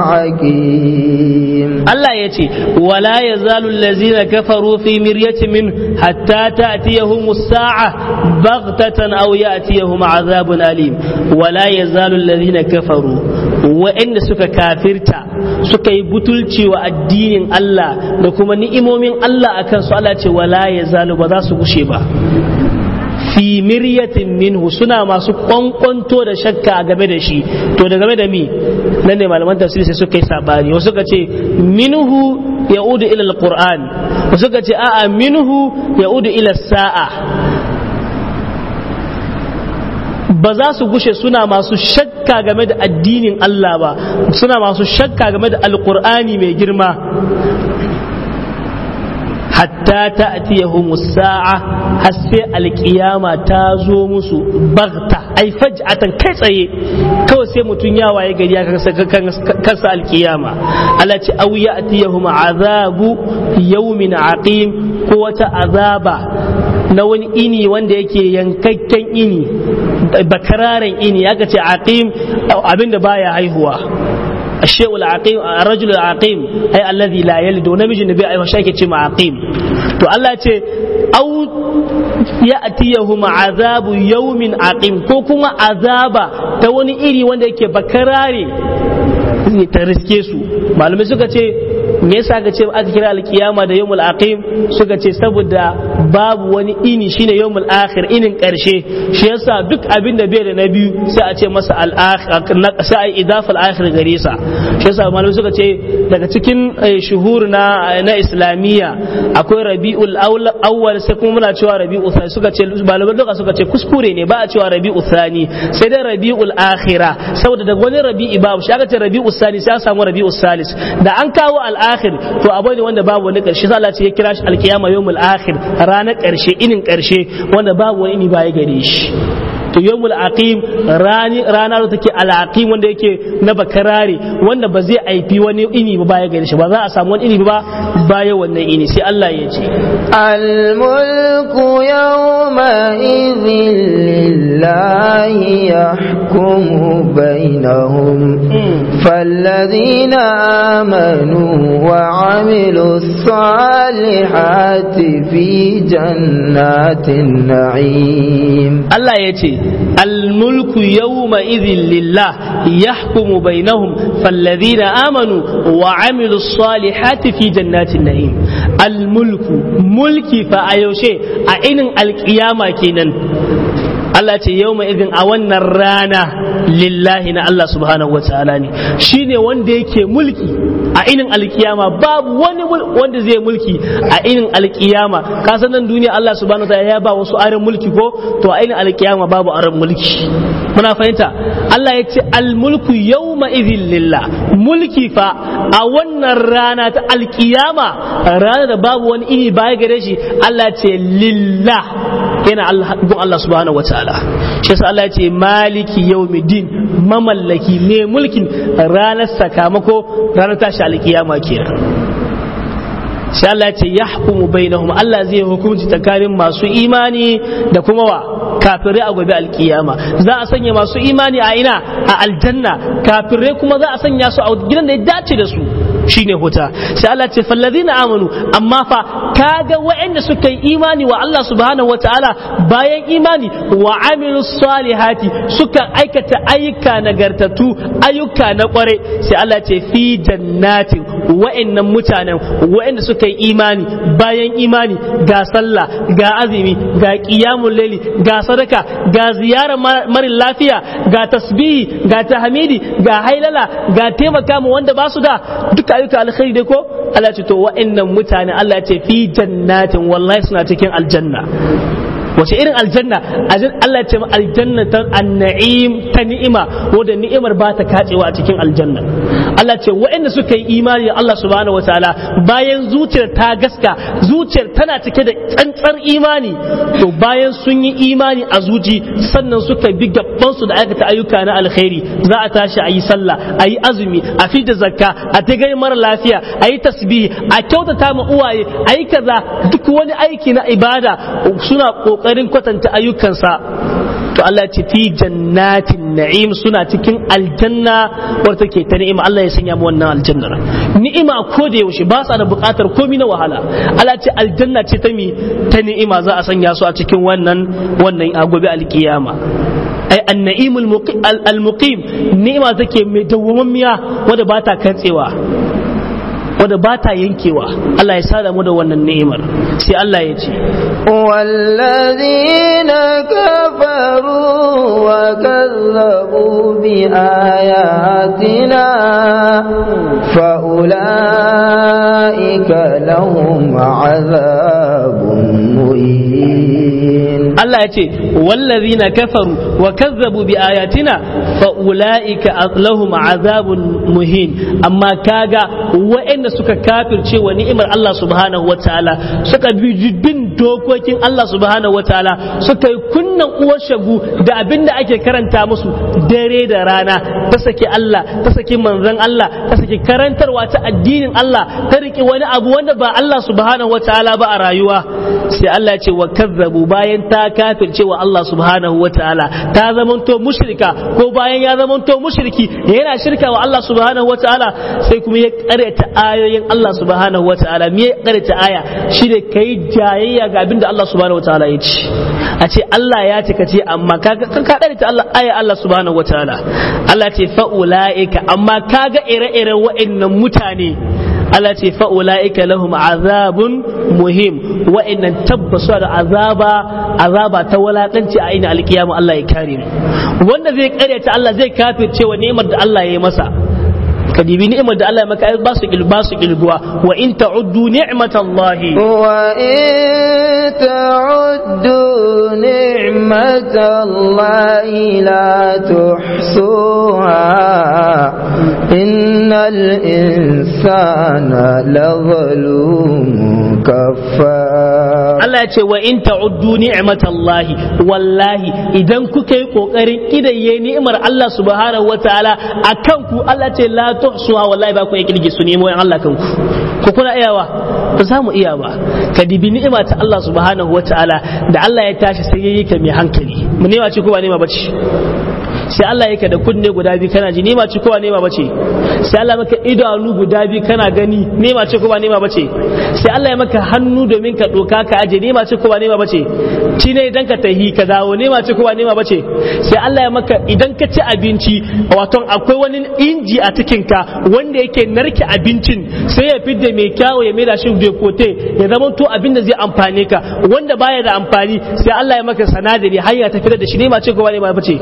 عقيم. الله يتي ولا يزال الذين كفروا في مرية منه حتى تأتيهم الساعة بغتة أو يأتيهم عذاب أليم. ولا يزال الذين كفروا وإن سك كافرتا سك يبتلتي والدين الله لكم نئمومين الله أكن سؤالات ولا يزال بذا سكشيبا fi miryatin minhu suna masu kwankwanto da shakka game da shi. To da game da mi nan ne malaman tafsiri sai suka yi sabani, wasu suka ce minhu ya'udu ila alquran, wasu suka ce a'a minhu ya'udu ila sa'a. Ba za su gushe suna masu shakka game da addinin Allah ba, suna masu shakka game da alqur'ani mai girma hatta ta'tiyahum as-sa'a har sai alkiyama ta zo musu bagta ai faj'atan kai tsaye kawai sai mutun ya waye gari ya kansa alkiyama. Allah ce aw ya'tiyahum azabu yawmin aqim, ko wata azaba na wani ini wanda yake yankakken ini, bakararen ini, aka ce aqim abinda baya haihuwa. الشيء العقيم الرجل العقيم أي الذي لا يلد ونمج النبي أي وشاكي تشمع عقيم. تو الله يقول أو يأتيهم عذاب يوم عقيم كوكما عذابا توني إيري وانده يكي بكراري ترسكيسو معلومة سوكا me yasa ka ce aka kira alkiyama da yawmul aqim, suka ce saboda babu wani ini shine yawmul akhir, inin karshe. Shi yasa duk abin da bai da na biyu sai a ce masa al-akhir, sai a idafa al-akhir gare sa. Shi yasa malamai suka ce daga cikin shuhur na islamiyya akwai rabiul awwal, sai kuma muna cewa rabiul thani. Suka ce malamai duka suka ce kuskure ne, ba a cewa rabiul thani sai dai rabiul akhira, saboda daga wani rabi'i babu shi aka ce rabiul thani sai a samu rabiul salis. Da an kawo al-akhir to abu ne wanda babu wani karshe, sai Allah ce ya kira shi alkiyama yawmul akhir, ranar karshe, inin karshe wanda babu wani ini baya gare shi. to yawmul aqim rana da take al-aqim wanda yake na bakarare, wanda ba zai aifi wani ini ba baya gare shi, ba za a samu wani ini ba baya wannan ini. sai Allah ya ce al-mulku yawma idhin lillahi yahkumu bainahum falladhina amanu wa amilus salihati fi jannatin na'im. Allah ya ce الملك يومئذ لله يحكم بينهم فالذين آمنوا وعملوا الصالحات في جنات النعيم. الملك ملكي فأيوشي أين القيامة كينن Allah ce yau mai izin a wannan rana lillahi na Allah subhanahu wa ta'ala ne, shi ne wanda yake mulki a inin alkiyama. Babu wani wanda zai mulki a inin alkiyama. Ka san nan duniya Allah subhanahu wa ta'ala ya ba wasu aran mulki ko, to a inin alkiyama babu aran mulki. Muna fahimta? Allah ya ce almulku yau mai izin lillah, mulki fa a wannan rana ta alkiyama, rana da babu wani ini baya gare shi. Allah ce lillah, yana Allah subhanahu wa ta'ala. Shi yasa Allah ya ce maliki yawmiddin, mamallaki ne mulkin ranar sakamako, ranar tashi alkiyama kenan. Sai Allah ya ce yahkumu bainahum, Allah zai hukunci tsakanin masu imani da kuma wa kafirai a gobe alkiyama. Za a sanya masu imani a ina? A aljanna. Kafirai kuma za a sanya su a gidan da ya dace da su, shine huta. Sai Allah ce falladhina amanu, amma fa kaga waɗanda suka yi imani wa Allah subhanahu wataala, bayan imani wa amilus salihati, suka aikata ayyuka nagartatu, ayyuka na kware. Sai Allah ce fi jannatin, waɗannan mutanen waɗanda suka yi imani, bayan imani ga sallah, ga azumi, ga qiyamul layli, ga sadaka, ga ziyarar marin lafiya, ga tasbihi, ga tahmidi, ga hailala, ga taimaka mu wanda ba su da duka ayyuka alkhairi dai ko. Allah ce to wa'annan mutane Allah ce fi jannatin, wallahi suna cikin aljanna. wace irin aljanna Allah ya ce aljanna ta an-na'im ta ni'ima wanda ni'imar ba ta kacewa a cikin aljanna Allah ce waɗanda suka yi imani da Allah subhanahu wataala bayan zuciyar ta gaska zuciyar tana cike da tsantsar imani to bayan sun yi imani a zuci sannan suka bi gaban su da aikata ayyuka na alkhairi za a tashi a yi sallah a yi azumi a fi da zakka a tagai mara lafiya a yi tasbihi a kyautata ma uwaye a yi kaza duk wani aiki na ibada suna kokarin kwatanta ayyukansa to Allah ce fi jannatin na'im suna cikin aljanna wadda take ta ni'ima Allah ya sanya mu wannan aljannar ni'ima ko da yaushe ba sa da buƙatar komai na wahala Allah ce aljanna ce ta ni'ima za a sanya su a cikin wannan a gobe alkiyama ai an-na'im al-muqim ni'ima take mai dawwamammiya wadda ba ta katsewa wadda ba ta yankewa Allah ya sada mu da wannan ni'imar sai Allah ya ce wallazina kafaru wa kazzabu bi ayatina fa ulaika lahum azabun muhin Allah ya ce wallazina kafaru wa kazzabu bi ayatina fa ulaika lahum azabun muhin amma kaga wa'anda suka kafirce wa ni'imar Allah subhanahu wataala suka bi bin dokokin Allah subhanahu wataala suka yi kunnan uwar shagu da abinda ake karanta musu dare da rana ta saki Allah ta saki manzon Allah ta saki karantarwa ta addinin Allah ta riki wani abu wanda ba Allah subhanahu wataala ba a rayuwa sai Allah ya ce wa kazzabu bayan ta kafirce wa Allah subhanahu wataala ta zamanto mushrika ko bayan ya zamanto mushriki yana shirka wa Allah subhanahu wataala sai kuma ya karyata ayoyin Allah subhanahu wataala me ya karyata aya shine kai jayayya ga abinda Allah subhanahu wataala ya ce a ce Allah ya ce ka ce amma ka karyata Allah aya Allah subhanahu wataala Allah ce fa ulaika amma kaga ire-iren wa'annan mutane Allah ce fa'ula'ika lahum azabun muhim wa'innan tabbasu da azaba ta walakanci a ina alkiyama Allah ya kare mu wanda zai karyata Allah zai kafirce wa ni'imar da Allah ya yi masa ka dibi ni'imar da Allah ya maka ba su kilguwa wa in ta'uddu ni'matallahi wa in ta'uddu ni'matallahi la tuhsuha innal insana lazalumun kafar Allah ya ce wa in ta'uddu ni'matallahi wallahi idan kuka yi kokarin kidaye ni'imar Allah subhanahu wataala akan ku Allah ce la tuhsuha wallahi ba ku iya kirge su nemo yan Allah kanku ku kuna iyawa ba za mu iya ba ka dibi ni'ima ta Allah subhanahu wataala da Allah ya tashi sai yayi ka mai hankali mu nema ce ko ba nema bace sai Allah yake da kunne guda biyu kana ji nema ce ko ba nema bace sai Allah maka idanu guda biyu kana gani nema ce ko ba nema bace sai Allah ya maka hannu domin ka doka ka aje nema ce ko ba nema bace ci ne idan ka tahi ka dawo nema ce ko ba nema bace sai Allah ya maka idan ka ci abinci wato akwai wani inji a cikin ka wanda yake narke abincin sai ya fidda mai kyawo ya maida shi da kote ya zama to abin da zai amfane ka wanda baya da amfani sai Allah ya maka sanadari har ya tafi da shi nema ce ko ba nema bace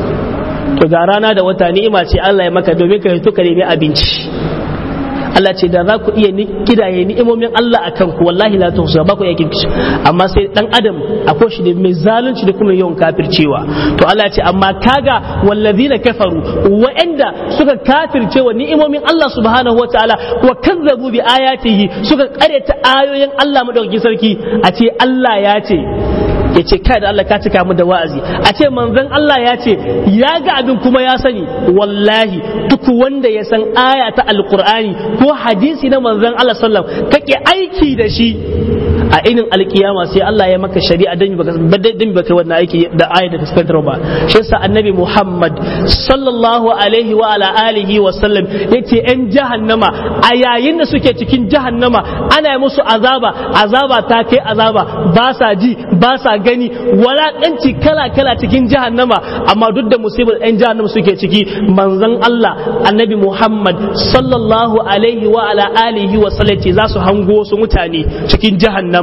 to ga rana da wata ni'ima ce Allah ya maka domin ka fito ka nemi abinci Allah ce da za ku iya kidaye ni'imomin Allah akan ku wallahi la tuhsa ba ku iya kirkishi amma sai dan adam akwai shi da mai zalunci da kuma yawan kafircewa to Allah ce amma kaga wallazina kafaru wa'anda suka kafircewa ni'imomin Allah subhanahu wataala wa kazzabu bi ayatihi suka karyata ayoyin Allah madaukakin sarki a ce Allah ya ce ya ce kai da Allah ka cika mu da wa'azi a ce manzon Allah ya ce ya ga abin kuma ya sani wallahi duk wanda ya san aya ta alqur'ani ko hadisi na manzon Allah sallallahu alaihi wasallam kake aiki da shi a inin alkiyama sai Allah ya maka shari'a dan baka wannan aiki da aya da kaskantar ba shi yasa annabi Muhammad sallallahu alaihi wa ala alihi wa sallam yace yan jahannama a yayin da suke cikin jahannama ana yi musu azaba ta kai azaba ba sa ji ba sa gani walakanci kala cikin jahannama amma duk da musibar yan jahannama suke ciki manzon Allah annabi Muhammad sallallahu alaihi wa ala alihi wa sallam ce za su hango su mutane cikin jahannama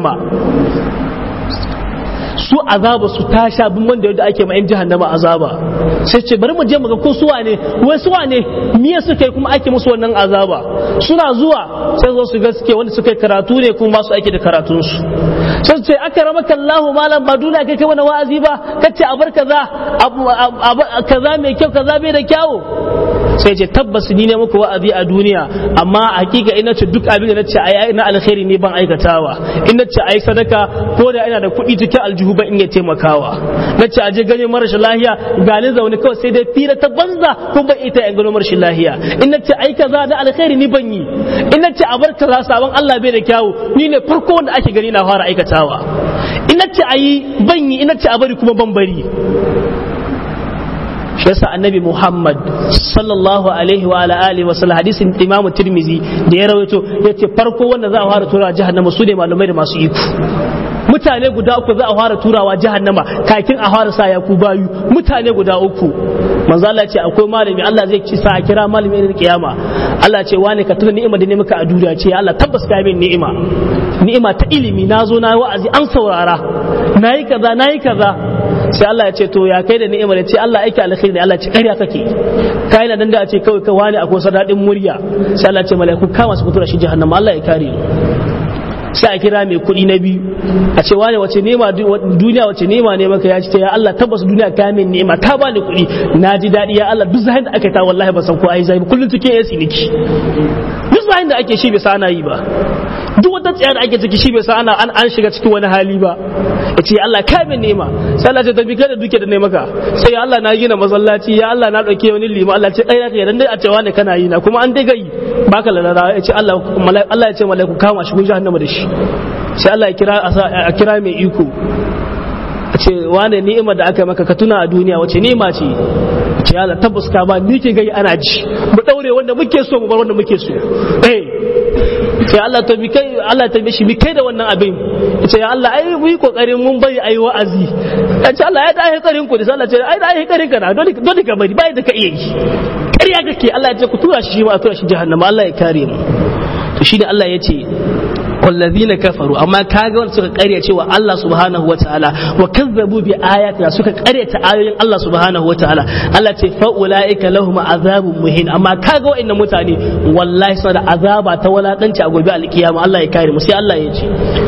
su azaba su ta sha bin wanda yadda ake ma yan jahannama azaba sai ce bari mu je mu ga ko su wane wai su wane miya suka yi kuma ake musu wannan azaba suna zuwa sai zo su gaske wanda suka yi karatu ne kuma ba su aiki da karatun su sun ce akramaka Allahu malam ba duniya kai mana wa'azi ba kace a bar kaza kaza mai kyau kaza bai da kyau sai ce tabbas ni ne muku wa'azi a duniya amma hakika ina ce duk abin da nace ai na alkhairi ne ban aikatawa in nace ai sadaka ko da ina da kuɗi cikin aljihu ban iya taimakawa nace aje gane marashin lahiya ga ni zaune kawai sai dai fira ta banza ko ban ita in gano marashin lahiya in nace ai kaza da alkhairi ni ban yi in nace a bar kaza sabon Allah bai da kyawu ni ne farko wanda ake gani na fara aikatawa in nace ayi ban yi in nace a bari kuma ban bari shi yasa annabi Muhammad sallallahu alaihi wa ala alihi wa sallam hadisin Imam Tirmizi da ya rawaito yace farko wanda za a fara turawa jahannama su ne malamai da masu iko mutane guda uku za a fara turawa jahannama kakin a fara sa yaku bayu mutane guda uku manzo Allah ce akwai malami Allah zai ci sa a kira malami ne kiyama Allah ce wani ka tuna ni'ima da ne maka a duniya ce Allah tabbas ka min ni'ima ta ilimi nazo na wa'azi an saurara nayi kaza sai Allah ya ce to ya kai da ni'imar ya ce Allah aiki alkhairi ne Allah ya ce ƙarya kake kai na dan da a ce kawai ka wani akwai sadadin murya sai Allah ya ce malaiku kama su fitura shi jahannama Allah ya kare mu sai a kira mai kuɗi na biyu a ce wani wace nema duniya wace nema ne maka ya ce ya Allah tabbas duniya ka min ni'ima ka bani kuɗi na ji daɗi ya Allah duk zahin da aka ta wallahi ba san ko ai zai kullun cikin AC niki duk zahin da ake shi bai sa ana yi ba duk wata tsaya da ake ciki shi bai sa ana an shiga cikin wani hali ba ya ce Allah ka min ni'ima sai Allah ya tafi kada duke da ne maka sai ya Allah na gina masallaci ya Allah na dauke wani lima Allah ce kai ka dan dai a ce wani kana yi na kuma an dai gai baka lalara ya ce Allah ya ce malaiku kama shi kun jahannama da shi sai Allah ya kira mai iko a ce wane ni'ima da aka maka ka tuna a duniya wace ni'ima ce ce Allah tabbas ka ba ni ke gai ana ji mu daure wanda muke so mu bar wanda muke so sai Allah ta bi kai Allah ta bi shi bi kai da wannan abin ce ya Allah ai mu yi kokarin mun bari ayi wa'azi ce Allah ya da hikarin ku da Allah ce ai da hikarin ka na dole ka bari bai da ka iya yi ƙarya kake Allah ya ce ku tura shi ma tura shi jahannama Allah ya kare mu to shi da Allah ya ce والذين كفروا أما كاغون سوك قرية شوى الله سبحانه وتعالى وكذبوا بآياتنا سوك قرية آيات الله سبحانه وتعالى الله فأولئك لهم عذاب مهين أما كاغون إن متعني والله سنة عذاب تولا تنشى أقول بها القيامة الله يكارم سي الله يجي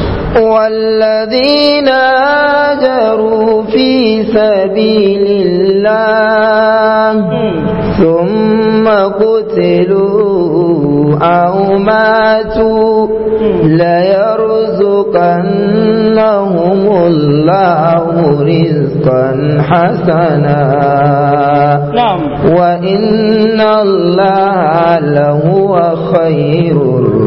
والذين هاجروا في سبيل الله ثم قتلوا أو ماتوا ليرزقنهم الله رزقا حسنا نعم وإن الله لهو خير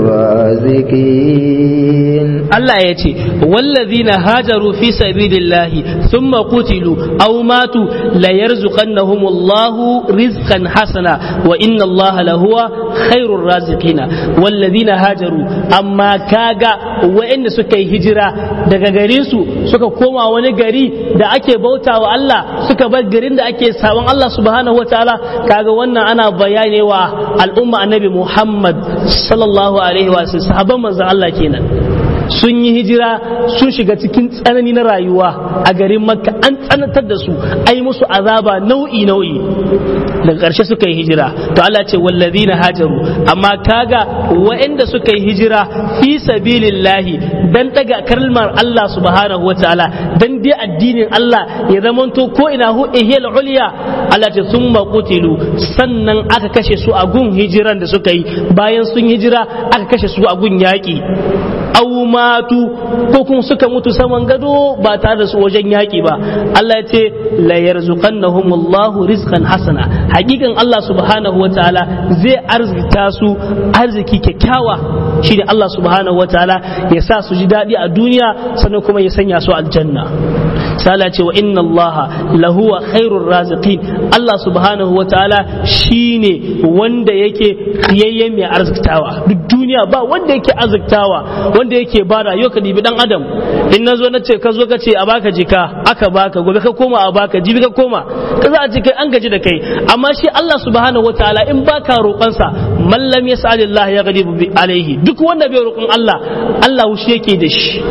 الرازقين الله يأتي والذين هاجروا في سبيل الله ثم قتلوا أو ماتوا ليرزقنهم الله رزقا حسنا وإن الله لهو خير الرازقين والذين هاجروا أما كاغا وإن سكي هجرة daga garin su suka koma wani gari da ake bauta wa Allah suka bar garin da ake sabon Allah subhanahu wataala kaga wannan ana bayani wa al'umma annabi Muhammad sallallahu alaihi wa sallam sahabban manzon Allah kenan sun yi hijira sun shiga cikin tsanani na rayuwa a garin Makka an tsanantar da su ai musu azaba nau'i daga ƙarshe suka yi hijira to Allah ce wallazina hajaru amma kaga waɗanda suka yi hijira fi sabilillahi dan daga kalmar Allah subhanahu wataala dan dai addinin Allah ya zamanto ko ina hu ihil ulya Allah ce summa qutilu sannan aka kashe su a gun hijiran da suka yi bayan sun hijira aka kashe su a gun yaƙi aw matu ko kuma suka mutu saman gado ba tare da su wajen yaƙi ba Allah ya ce la yarzuqannahumullahu rizqan hasana hakikan Allah subhanahu wataala zai arzita su arziki kyakkyawa shine Allah subhanahu wataala ya sa su ji daɗi a duniya sannan kuma ya sanya su aljanna sala ce wa inna Allah lahuwa khairur raziqin Allah subhanahu wataala shine wanda yake kiyayye mai arziktawa duk duniya ba wanda yake arziktawa wanda yake bada yau ka dibi dan adam in nazo na ce ka zo ka ce a baka jika aka baka gobe ka koma a baka jibi ka koma ka za a ce kai an gaji da kai amma shi Allah subhanahu wataala in baka roƙonsa man lam yas'alillah yaghdibu alaihi duk wanda bai roƙon Allah Allah wushi yake da shi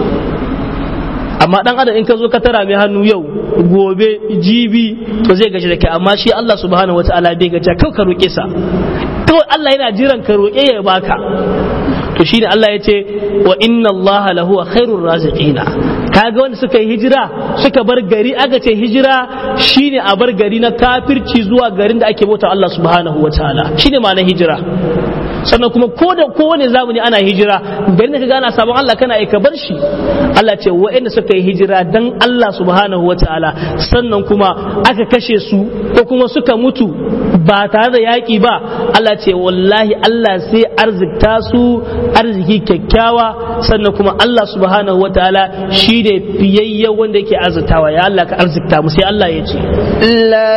amma dan adam in ka zo ka tara mai hannu yau gobe jibi to zai gaji da kai amma shi Allah subhanahu wataala bai gaji kai ka roƙe sa kawai Allah yana jiran ka roƙe ya baka to shine Allah ya ce wa inna Allah lahu khairur raziqina kaga wanda suka yi hijira suka bar gari aka ce hijira shine a bar gari na kafirci zuwa garin da ake bauta Allah subhanahu wataala shine ma'anar hijira sannan kuma kowane zamani ana hijira garin da kaga ana sabon Allah kana aika bar shi Allah ce wa'anda suka yi hijira dan Allah subhanahu wataala sannan kuma aka kashe su ko kuma suka mutu ba tare da yaƙi ba Allah ce wallahi Allah sai arzikta su arziki kyakkyawa sannan kuma Allah subhanahu wataala shine fiyayye wanda yake arziktawa ya Allah ka arzikta mu sai Allah ya ce la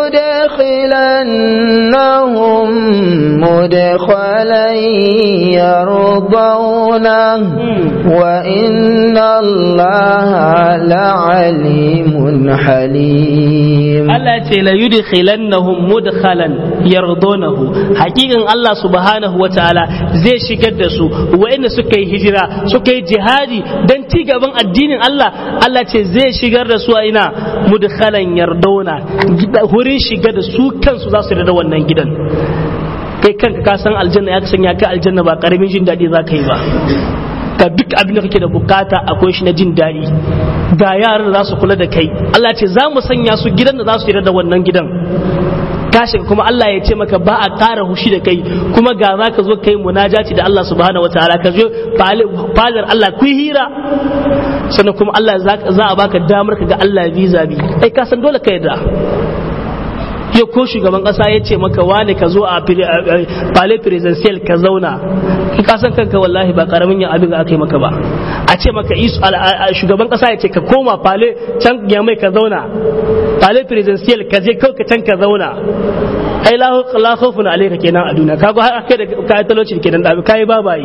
yudkhilannahum mudkhalan yardawna wa inna Allaha la'alimun halim Allah ce la yudkhilannahum mudkhalan yardonahu hakikan Allah subhanahu wa ta'ala zai shigar da su wa'anda suka yi hijira suka yi jihadi dan ci gaban addinin Allah Allah ce zai shigar da su a ina mudkhalan yardona wurin shiga da su kansu za su da wannan gidan kai kanka ka san aljanna ya sanya ka aljanna ba karamin jin daɗi za ka yi ba ka duk abin da kake da bukata akwai shi na jin daɗi ga yaran da za su kula da kai Allah ce za mu sanya su gidan da za su da wannan gidan ka shiga kuma Allah ya ce maka ba a ƙara hushi da kai kuma ga za ka zo kai munajati da Allah subhanahu wataala ka zo fadar Allah ku hira sannan kuma Allah za a baka damar ka ga Allah visa bi ai ka san dole ka yarda yau ko shugaban kasa ya ce maka wane ka zo a pale presidential ka zauna ka san kanka wallahi ba karamin yin abin da aka yi maka ba a ce maka shugaban kasa ya ce ka koma pale can ya mai ka zauna pale presidential ka je kawai ka can ka zauna ai la khawfun alayka kenan a duniya kaga har kai da kai talauci kenan da kai babayi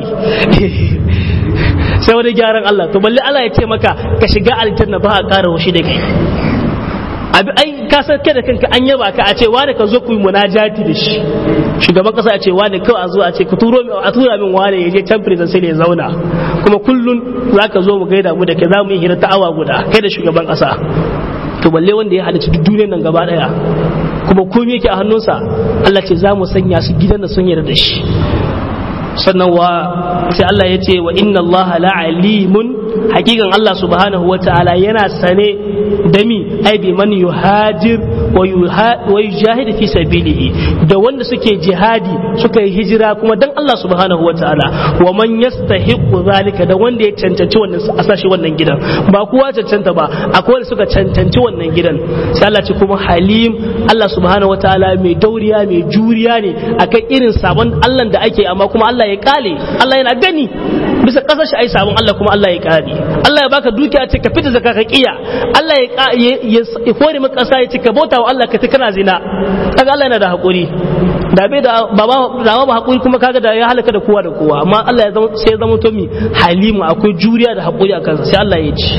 sai wani gyaran Allah to balle Allah ya ce maka ka shiga aljanna ba a ƙara washi da kai abi ai ka san kai da kanka an yaba ka a ce wani ka zo ku yi munajati da shi shugaban kasa a ce wani kawai a zo a ce ku tura min wani ya je can prison sai ya zauna kuma kullun zaka zo mu gaida mu da ke za mu yi hira ta awa guda kai da shugaban kasa to balle wanda ya halarci duk duniyar nan gaba daya kuma komai yake a hannunsa Allah ce za mu sanya su gidan da sun yarda da shi sannan sai Allah ya ce wa inna Allah la alimun hakikan Allah subhanahu wata'ala yana sane da mi ai bi man yuhajir wa yujahid fi sabilihi da wanda suke jihadi suka yi hijira kuma dan Allah subhanahu wata'ala wa man yastahiqu zalika da wanda ya cancanci wannan a sashi wannan gidan ba kowa cancanta ba akwai wanda suka cancanci wannan gidan sai Allah ce kuma halim Allah subhanahu wata'ala mai dauriya mai juriya ne akan irin sabon Allah da ake amma kuma Allah ya kale Allah yana gani bisa kasar shi ai sabon Allah kuma Allah ya kare Allah ya baka dukiya ce ka fita zakka ka kiya Allah ya kore maka kasa ya ce ka bauta wa Allah ka ta kana zina kaga Allah yana da hakuri da bai da baba ba hakuri kuma kaga da ya halaka da kowa da kowa amma Allah ya zama sai ya zama to mi halimu akwai juriya da hakuri a kansa sai Allah ya ce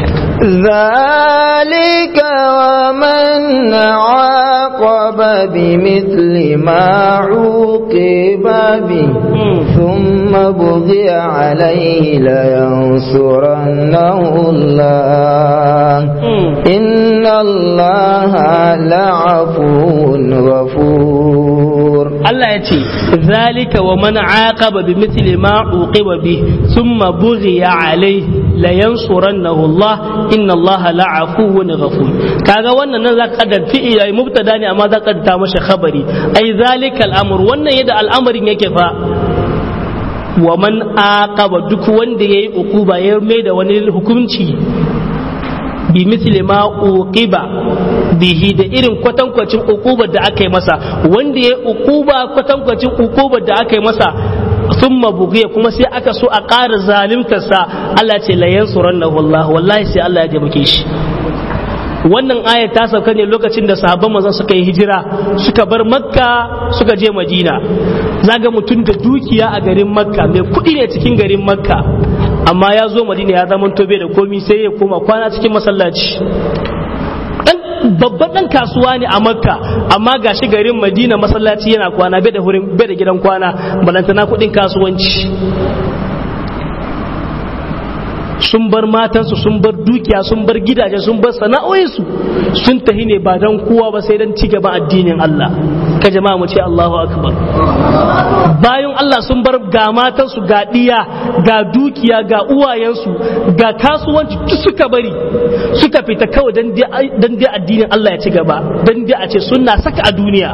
zalika wa man aqaba bimithli ma uqiba bi thumma bughiya alayhi la yansurannahu Allah inna Allah la'afun ghafur Allah ya ce zalika wa man aqaba bi mithli ma uqiba bi thumma bughiya alayhi la yansurannahu Allah inna Allah la'afuwun ghafur kaga wannan nan zaka da fi'i ai mubtada ne amma zaka ta masa khabari ai zalika al'amr wannan yadda al'amarin yake fa wa man aqaba duk wanda yayi uquba ya mai da wani hukunci bi misli ma uqiba bihi da irin kwatankwacin uqubar da aka yi masa wanda ya uquba kwatankwacin uqubar da aka yi masa thumma bughiya kuma sai aka so a ƙara zalimtar sa Allah ce la yansurannahu Allah wallahi sai Allah ya taimake shi wannan aya ta sauka ne lokacin da sahabban manzon suka yi hijira suka bar makka suka je madina zaga mutum da dukiya a garin makka mai kuɗi ne cikin garin makka amma ya zo madina ya zama tobe da komi sai ya koma kwana cikin masallaci babban dan kasuwa ne a makka amma gashi garin madina masallaci yana kwana bai da gidan kwana balantana kudin kasuwanci sun bar matansu sun bar dukiya sun bar gidaje sun bar sana'o'insu sun tahi ne ba dan kowa ba sai dan ci gaban addinin Allah ka jama'a mu ce Allahu akbar bayan Allah sun bar ga matansu ga diya ga dukiya ga uwayensu ga kasuwanci duk suka bari suka fita kawai dan dai addinin Allah ya ci gaba dan dai a ce sunna saka a duniya.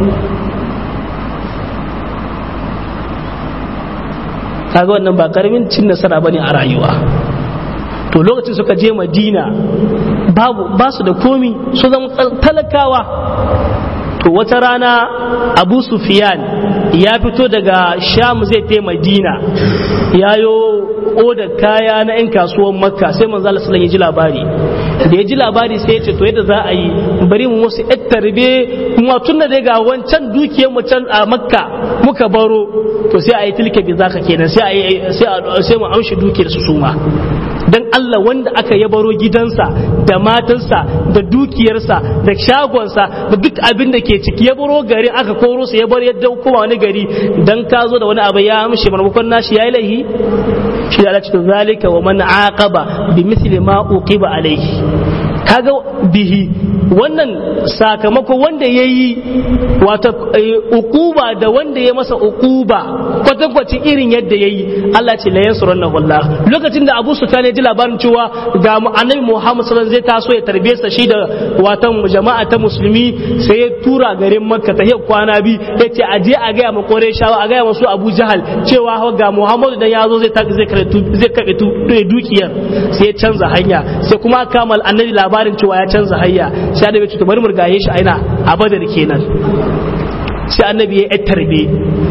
Kaga wannan ba karamin cin nasara bane a rayuwa. To lokacin suka je Madina ba su da komi su zama talakawa. To wata rana Abu Sufyan ya fito daga Sham zai tai Madina yayo odar kaya na 'yan kasuwan Makka sai manzo Allah sallallahu alaihi wasallam ya ji labari da ya ji labari sai ya ce to yadda za a yi bari mu wasu tarbe kuma tunda dai ga wancan dukiyar mu can a Makka muka baro to sai a yi tilke bi zaka kenan sai mu amshi dukiyar su suma dan Allah wanda aka ya baro gidansa da matansa da dukiyarsa da shagonsa da duk abin da ke ciki ya baro gari aka koro su ya bar yadda kuma wani gari dan ka zo da wani abu ya amshe marmakon nashi yayi laihi shi da Allah cikin zalika wa man aqaba bi misli ma uqiba alayhi kaga bihi wannan sakamako wanda yayi wata uquba da wanda ya masa uquba kwatankwacin irin yadda yayi Allah ce la yansurannahu Allah lokacin da Abu Sufyan ya ji labarin cewa ga Annabi Muhammad sallallahu alaihi wasallam zai taso ya tarbe sa shi da watan jama'a ta musulmi sai ya tura garin Makka ta kwana bi yace aje a ga mu Qurayshawa a ga musu Abu Jahal cewa ga Muhammad dan yazo zai karbe dukiyar sai ya canza hanya sai kuma kamal Annabi labarin cewa ya canza hanya sai Annabi ya ce bari mu rigaye shi aina a Badar kenan sai Annabi ya tarbe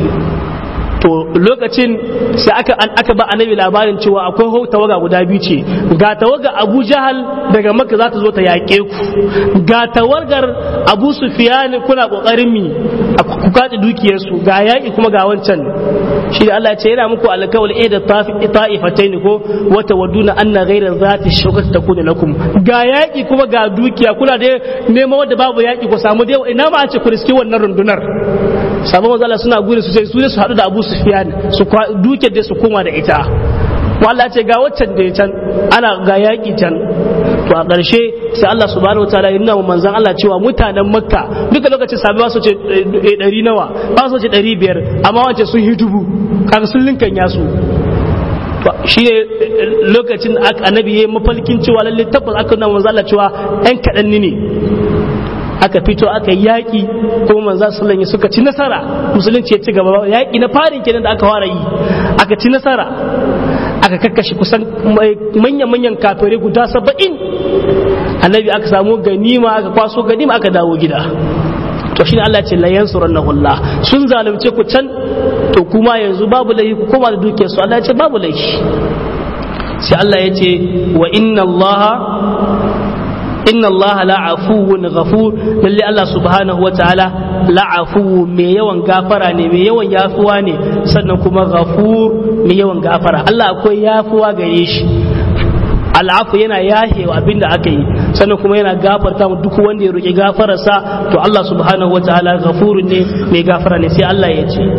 to lokacin sai aka ba Annabi labarin cewa akwai tawaga guda biyu ce ga tawaga Abu Jahal daga Makka za ta zo ta yaƙe ku ga tawagar Abu Sufyan kuna kokarin mi ku kaɗe dukiyar su ga yaƙi kuma ga wancan shi da Allah ya ce yana muku alkawal da ta'ifatayn ko wata waduna anna ghayra zati shawkat takunu lakum ga yaƙi kuma ga dukiya kuna da neman wanda babu yaƙi ku samu dai ina ma a ce ku riski wannan rundunar sabon mazala suna gure su sai su haɗu da Abu Sufyan su duke da su koma da ita Allah ce ga waccan da can ana ga yaƙi can to a ƙarshe sai Allah subhanahu wataala ya nuna manzon Allah cewa mutanen Makka duka lokacin sabi ba su ce 100 nawa ba su ce 500 amma wace sun yi dubu kaga sun linkan yasu shi ne lokacin Annabi ya mafalkin cewa lalle tabbas aka nuna manzon Allah cewa ɗan kaɗan ne aka fito aka yaƙi kuma manzo sallallahu suka ci nasara musulunci ya ci gaba yaƙi na farin kenan da aka fara yi aka ci nasara aka kakkashe kusan manyan kafirai guda 70 Annabi aka samu ganima aka kwaso ganima aka dawo gida to shine Allah ce la yansurannahu Allah sun zalunce ku can to kuma yanzu babu laifi ku koma da dukiyar su Allah ya ce babu laifi sai Allah ya ce wa inna Allah la'afuwun ghafur lalle Allah subhanahu wataala la'afu mai yawan gafara ne mai yawan yafuwa ne sannan kuma ghafur mai yawan gafara Allah akwai yafuwa gare shi al'afu yana yahewa abinda aka yi sannan kuma yana gafarta mu duk wanda ya roki gafararsa to Allah subhanahu wataala ghafurun ne mai gafara ne sai Allah ya ce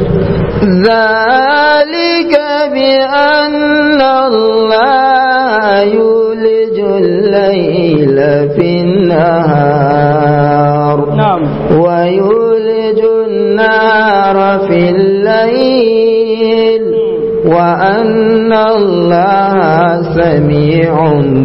zalika bi anna Allah yulijul layla fin nahar wa yulijun nahara fil layl وأن الله سميع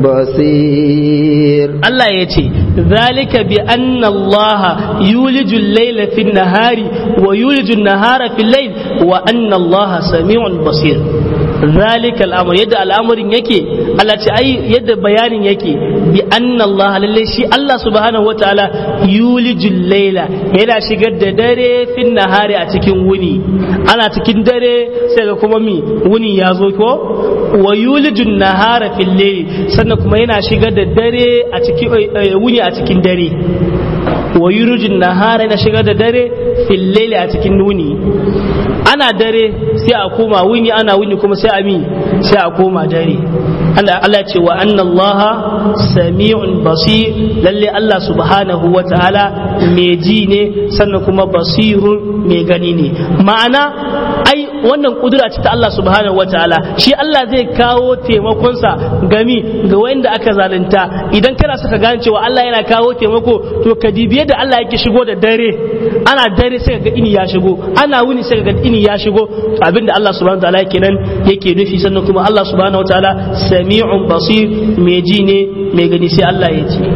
بصير الله يتي ذلك بأن الله يولج الليل في النهار ويولج النهار في الليل وأن الله سميع بصير ذلك الأمر يد الأمر يكي الله أي يد بيان يكي بأن الله للشي الله سبحانه وتعالى يولج الليل هنا شقد داري في النهار أتكين وني أنا أتكين داري سيغكم مي wuni ya zo ko wa yulijun nahara fil layl sannan kuma yana shigar da dare a cikin wuni a cikin dare wa yulijun nahara yana shigar da dare fil layl a cikin wuni ana dare sai a koma wuni ana wuni kuma sai a koma dare Allah ce wa anna Allah sami'un basir lalle Allah subhanahu wa ta'ala mai ji ne sannan kuma basirun mai gani ne. Ma'ana ai wannan kudura ce ta Allah subhanahu wataala, shi Allah zai kawo taimakonsa gami ga wanda aka zalunta. Idan kana saka gane cewa Allah yana kawo taimako, to ka dibiye da Allah yake shigo da dare, ana dare sai ga ini ya shigo, ana wuni sai ga ini ya shigo, abinda Allah subhanahu wataala kenan yake nufi. Sannan kuma Allah subhanahu wataala sami'un basir, mai ji ne mai gani. sai Allah ya ce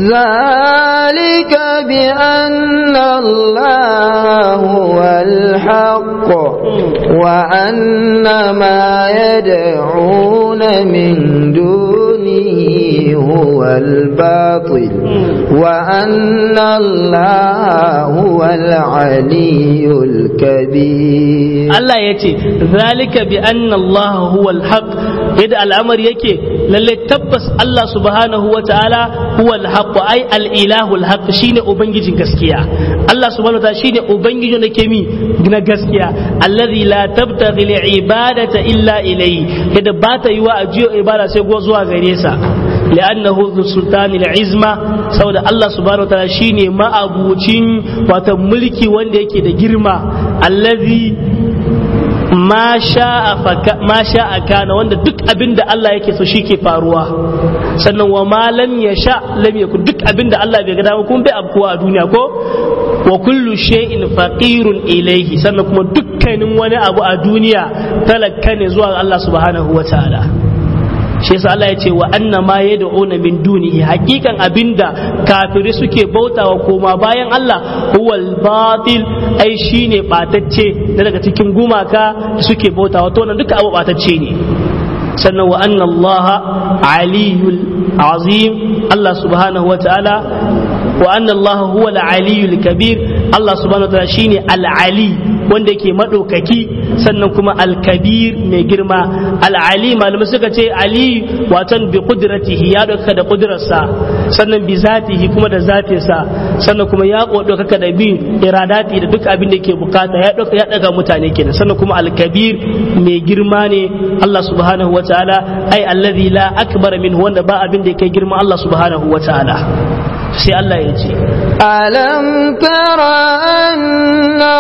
zalika bi anna Allah huwal haqq wa anna ma yad'una min dunihi huwal batil wa anna Allah huwal aliyyul kabir. Allah ya ce zalika bi anna Allah huwal haqq, yadda al'amari yake lalle tabbas Allah subhanahu wa ta'ala huwa al-haqq ay al-ilahu al-haqq, shine ubangijin gaskiya. Allah subhanahu wa ta'ala shine ubangijin da ke mi na gaskiya, alladhi la tabtaghi al-ibadata illa ilayhi, yadda ba ta yi wa ajiyo ibada sai zuwa gare sa. li'annahu dhu sultani al-izma, saboda Allah subhanahu wa ta'ala shine ma'abucin wato mulki wanda yake da girma, alladhi ma sha'a kana, wanda duk abin da Allah yake so shi ke faruwa. Sannan wa ma lam yasha lam yakun, duk abin da Allah bai ga dama kuma bai afkuwa a duniya ko. Wa kullu shay'in faqirun ilayhi, sannan kuma dukkanin wani abu a duniya talakka ne zuwa Allah subhanahu wa ta'ala. Shi yasa Allah ya ce wa anna ma yad'una min dunihi, hakikan abinda kafiri suke bautawa koma bayan Allah huwal batil, ai shine batacce daga cikin gumaka suke bautawa, to nan duka abu batacce ne. Sannan wa anna Allah aliyul azim, Allah subhanahu wa ta'ala wa anna Allah huwal aliyul kabir, Allah subhanahu wa ta'ala shine al-ali wanda yake madaukaki, sannan kuma al-kabir mai girma. Al-ali malamai suka ce ali watan bi qudratihi, ya dauka da kudrarsa, sannan bi zatihi kuma da zatinsa, sannan kuma ya dauka da bi iradati da duk abin da yake bukata, ya daga mutane kenan. Sannan kuma al-kabir mai girma ne Allah subhanahu wataala, ai alladhi la akbar minhu, wanda ba abin da yake girma Allah subhanahu wataala. sai Allah ya ce alam tara anna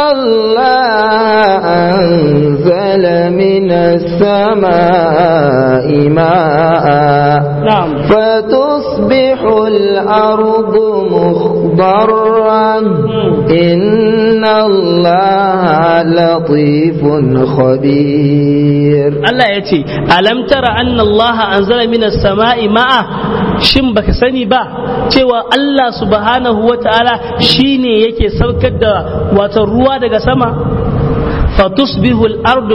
Allah anzala minas samaa'i ma'a fatusbihu al-ardu mukhdarran inna Allah latifun khabir. Allah ya ce alam tara anna Allah anzala minas samaa'i ma'a, shin baka sani ba cewa Allah subhanahu wa ta'ala shi ne yake saukar da watan ruwa daga sama? fatusbihu al-ardu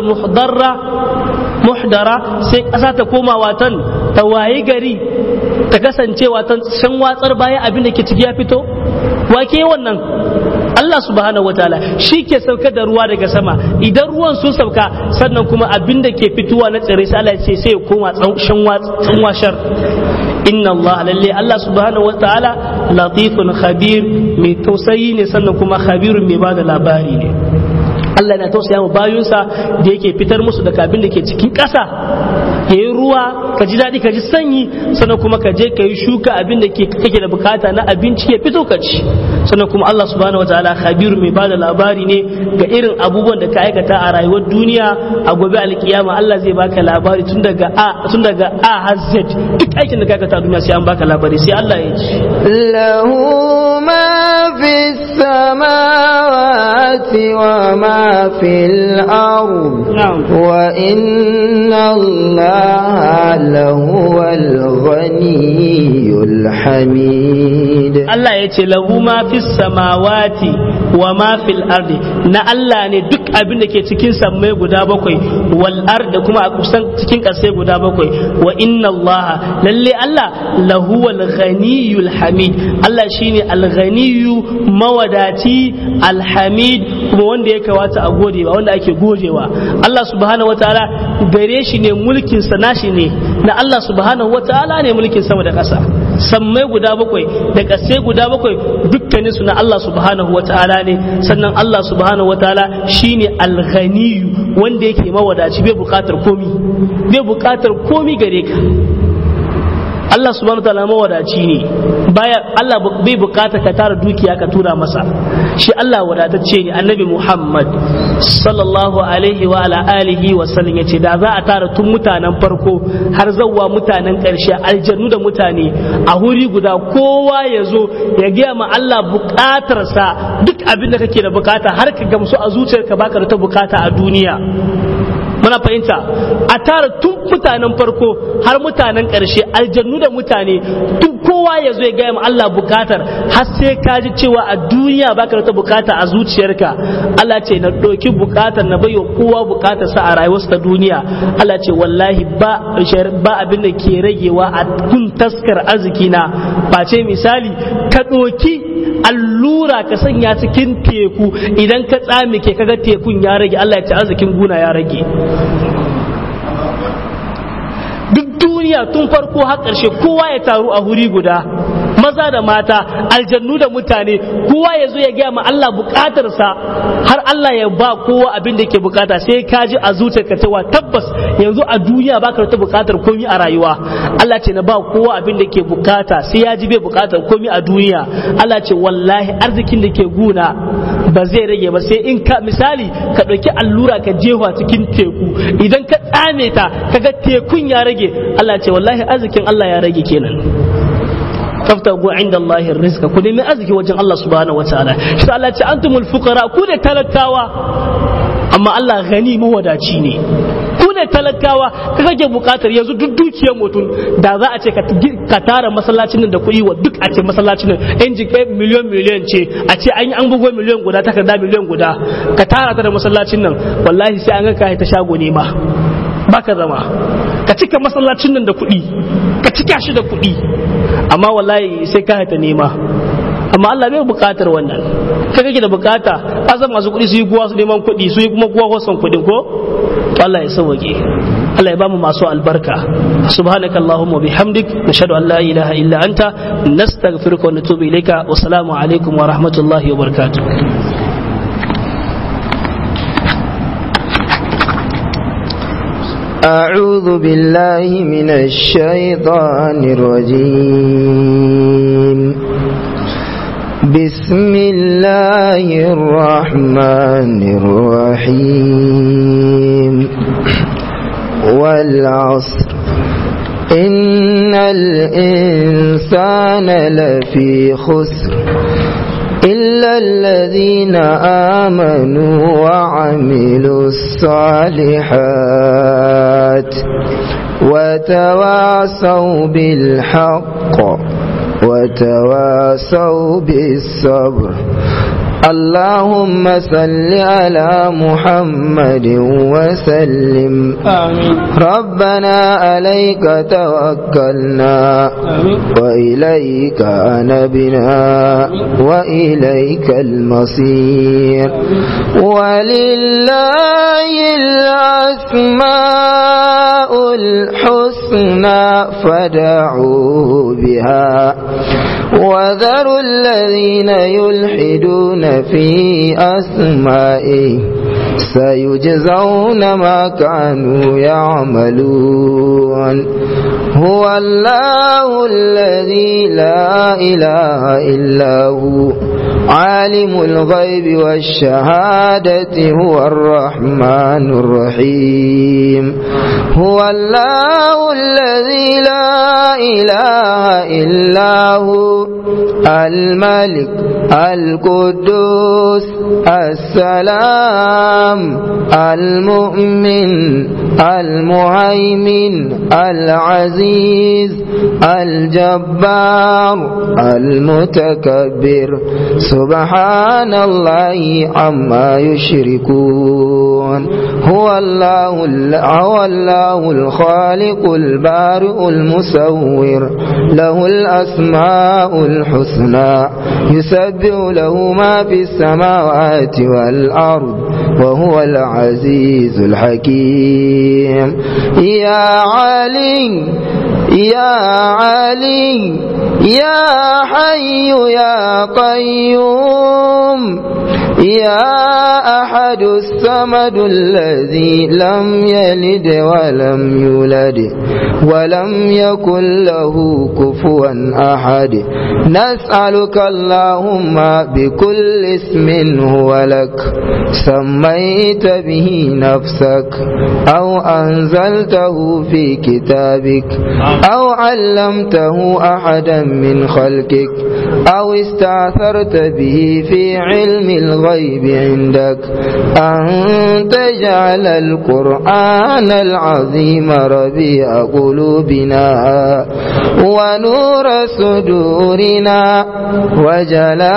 muhdara, sai ƙasa ta koma watan ta waye gari ta kasance watan shan watsar bayan abin da ke ciki ya fito. Wake wannan Allah subhanahu wa ta'ala shi ke saukar da ruwa daga sama. Idan ruwan sun sauka, sannan kuma abin da ke fitowa na tsirrai sai Allah ya ce sai ya koma shan washar. Inna Allah, lalle Allah subhanahu wa ta'ala latifun khabir, mai tausayi ne, sannan kuma khabirun mai bada labari ne. Allah yana tausaya wa bayunsa da yake fitar musu da abin da ke cikin ƙasa, ya yi ruwa ka ji daɗi ka ji sanyi, sannan kuma ka je ka yi shuka abin da kake da bukata na abinci ya fito ka ci. Sannan kuma Allah subhanahu wa ta'ala khabirun mai bada labari ne ga irin abubuwan da ka aikata a rayuwar duniya. A gobe alkiyama Allah zai baka labari tun daga A har Z, duk aikin da ka aikata a duniya sai an baka labari. Sai Allah ya ce lahu ma fis samawati wa ma fil ard wa inna Allah lahuwal ghaniyyul hamid. Allah ya ce lahu ma fis samawati wa ma fil ardi, na Allah ne duk abin da ke cikin sammai guda bakwai, wal ardi kuma a kusan cikin ƙasai guda bakwai. Wa inna Allah, lalle Allah lahuwal ghaniyyul hamid, Allah shine al-ghaniyyu mawadaci, al-hamid kuma wanda ya kawata a godewa, wanda ake godewa. Allah subhanahu wataala gare shi ne mulkin sa, nashi ne, na Allah subhanahu wataala ne mulkin sama da ƙasa. Sammai guda bakwai da ƙasai guda bakwai dukkanin su na Allah subhanahu wataala ne. Sannan Allah subhanahu wataala shine al-ghaniyyu wanda yake mawadaci, bai buƙatar komi gare ka. Allah subhanahu wataala mawadaci ne, baya Allah bai bukata ka tara dukiya ka tura masa, shi Allah wadatacce ne. Annabi Muhammad sallallahu alaihi wa ala alihi wa sallam yace da za a tara tun mutanen farko har zawwa mutanen karshe, aljannu da mutane a huri guda, kowa ya zo ya gaya ma Allah bukatarsa, duk abin da kake da bukata har ka gamsu a zuciyarka baka da ta bukata a duniya. Muna fahimta, a tara tun mutanen farko har mutanen ƙarshe, aljannu da mutane, duk kowa ya zo ya gaya ma Allah bukatar, har sai ka ji cewa a duniya baka da ta bukata a zuciyarka. Allah ce na ɗauki bukatar na bayo kowa bukatar sa a rayuwarsa ta duniya. Allah ce wallahi ba abin da ke ragewa a kun taskar arziki na, face misali ka ɗauki allura ka sanya cikin teku, idan ka tsame ke kaga tekun ya rage, Allah ya ce arzikin guna ya rage. Duk duniya tun farko har ƙarshe kowa ya taru a huri guda, maza da mata, aljannu da mutane, kowa ya zo ya gaya ma Allah bukatarsa, har Allah ya ba kowa abin da yake bukata. Sai ka ji a zuciyarka cewa tabbas yanzu a duniya baka da bukatar komai a rayuwa. Allah ce na ba kowa abin da yake bukata, sai ya ji bai bukatar komai a duniya. Allah ce wallahi arzikin da ke guna ba zai rage ba, sai in ka misali ka ɗauki allura ka jefa cikin teku, idan ka tsame ta kaga tekun ya rage, Allah ce wallahi arzikin Allah ya rage kenan. faftagu inda Allah rizqa, ku nemi arziki wajen Allah subhanahu wataala. Shi Allah ce antumul fuqara, ku ne talakawa, amma Allah gani mawadaci ne. Ku ne talakawa, ka kake bukatar yanzu duk dukiyar mutum da za a ce ka tara masallacin nan da kuɗi wa duk a ce masallacin nan inji miliyon ce, a ce an bugo miliyon guda, takarda miliyon guda, ka tara ta da masallacin nan, wallahi sai an ga ka ta shago ne ma baka zama. Ka cika masallacin nan da kuɗi, ka cika shi da kuɗi, amma wallahi sai ka ta nema. Amma Allah bai bukatar wannan, kai kake da bukata. Azan masu kuɗi su yi guwa su neman kuɗi, su yi kuma guwa wasan kuɗin ko? To Allah ya sauke, Allah ya bamu masu albarka. Subhanakallahumma bihamdik, nashhadu an la ilaha illa anta, nastaghfiruka wa natubu ilayka. Wa assalamu alaikum wa rahmatullahi wa barakatuh. أعوذ بالله من الشيطان الرجيم. بسم الله الرحمن الرحيم. والعصر إن الإنسان لفي خسر إلا الذين آمنوا وعملوا الصالحات وتواصوا بالحق وتواصوا بالصبر. اللهم صل على محمد وسلم. آمين. ربنا عليك توكلنا. آمين. وإليك أنبنا. وإليك المصير. ولله الأسماء الحسنى فادعوه بها وذروا الذين يلحدون في أسمائه سيجزون ما كانوا يعملون. هو الله الذي لا إله إلا هو عالم الغيب والشهادة هو الرحمن الرحيم. هو الله الذي لا إله إلا هو الملك القدوس السلام المؤمن المهيمن العزيز الجبار المتكبر. سبحان الله عما يشركون. هو الله الخالق البارئ المصور له الأسماء الحسنى يسبح له ما في السماوات والأرض وهو العزيز الحكيم. يا علي يا علي يا حي يا قيوم يا أحد الصمد الذي لم يلد ولم يولد ولم يكن له كفوا أحد نسألك اللهم بكل اسم هو لك سميت به نفسك أو أنزلته في كتابك أو علمته أحدا من خلقك أو استأثرت به في علم الغيب عندك أن تجعل القرآن العظيم ربيع قلوبنا ونور صدورنا وجلاء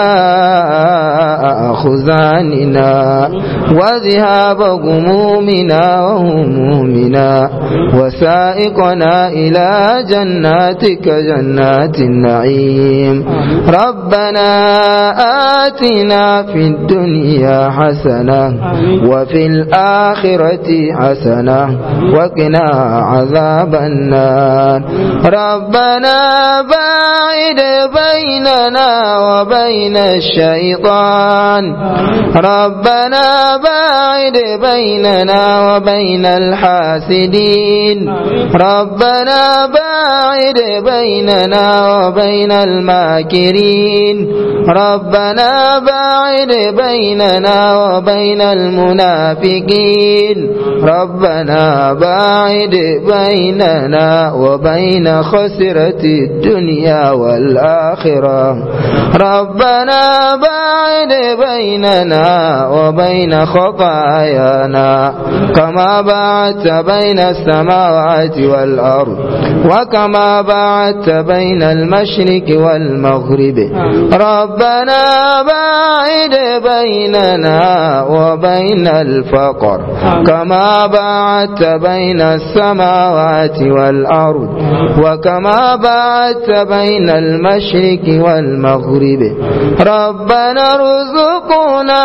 أحزاننا وذهاب غمومنا وهمومنا وسائقنا إلى جناتك جنات النعيم ربنا آتنا في الدنيا حسنة وفي الآخرة حسنة وقنا عذاب النار ربنا باعد بيننا وبين الشيطان ربنا باعد بيننا وبين الحاسدين ربنا باعد بيننا وبين الماكرين ربنا باعد بيننا وبين المنافقين ربنا باعد بيننا وبين خسرة الدنيا والآخرة ربنا باعد بيننا وبين خطايانا كما باعدت بين السماوات والأرض وكما باعدت بين المشرق والمغرب ربنا باعد بيننا وبين الفقر كما باعدت بين السماوات والأرض وكما باعدت بين المشرق والمغرب ربنا ارزقنا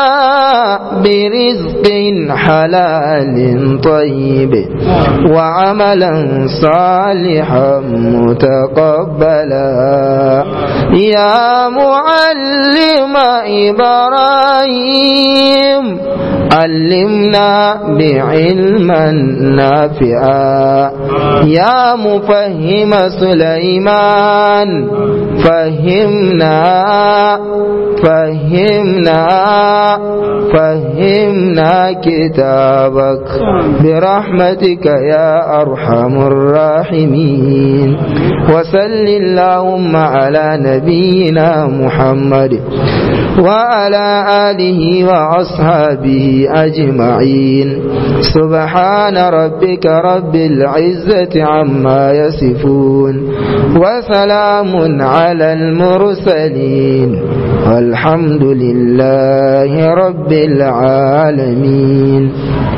برزق حلال طيب وعملا صالحا متقبلا يا معلم إبراهيم علمنا بعلما نافعا يا مفهم سليمان فهمنا كتابك برحمتك يا أرحم الراحمين وصل اللهم على نبينا محمد وعلى آله وأصحابه أجمعين سبحان ربك رب العزة عما يصفون وسلام على المرسلين والحمد لله رب العالمين.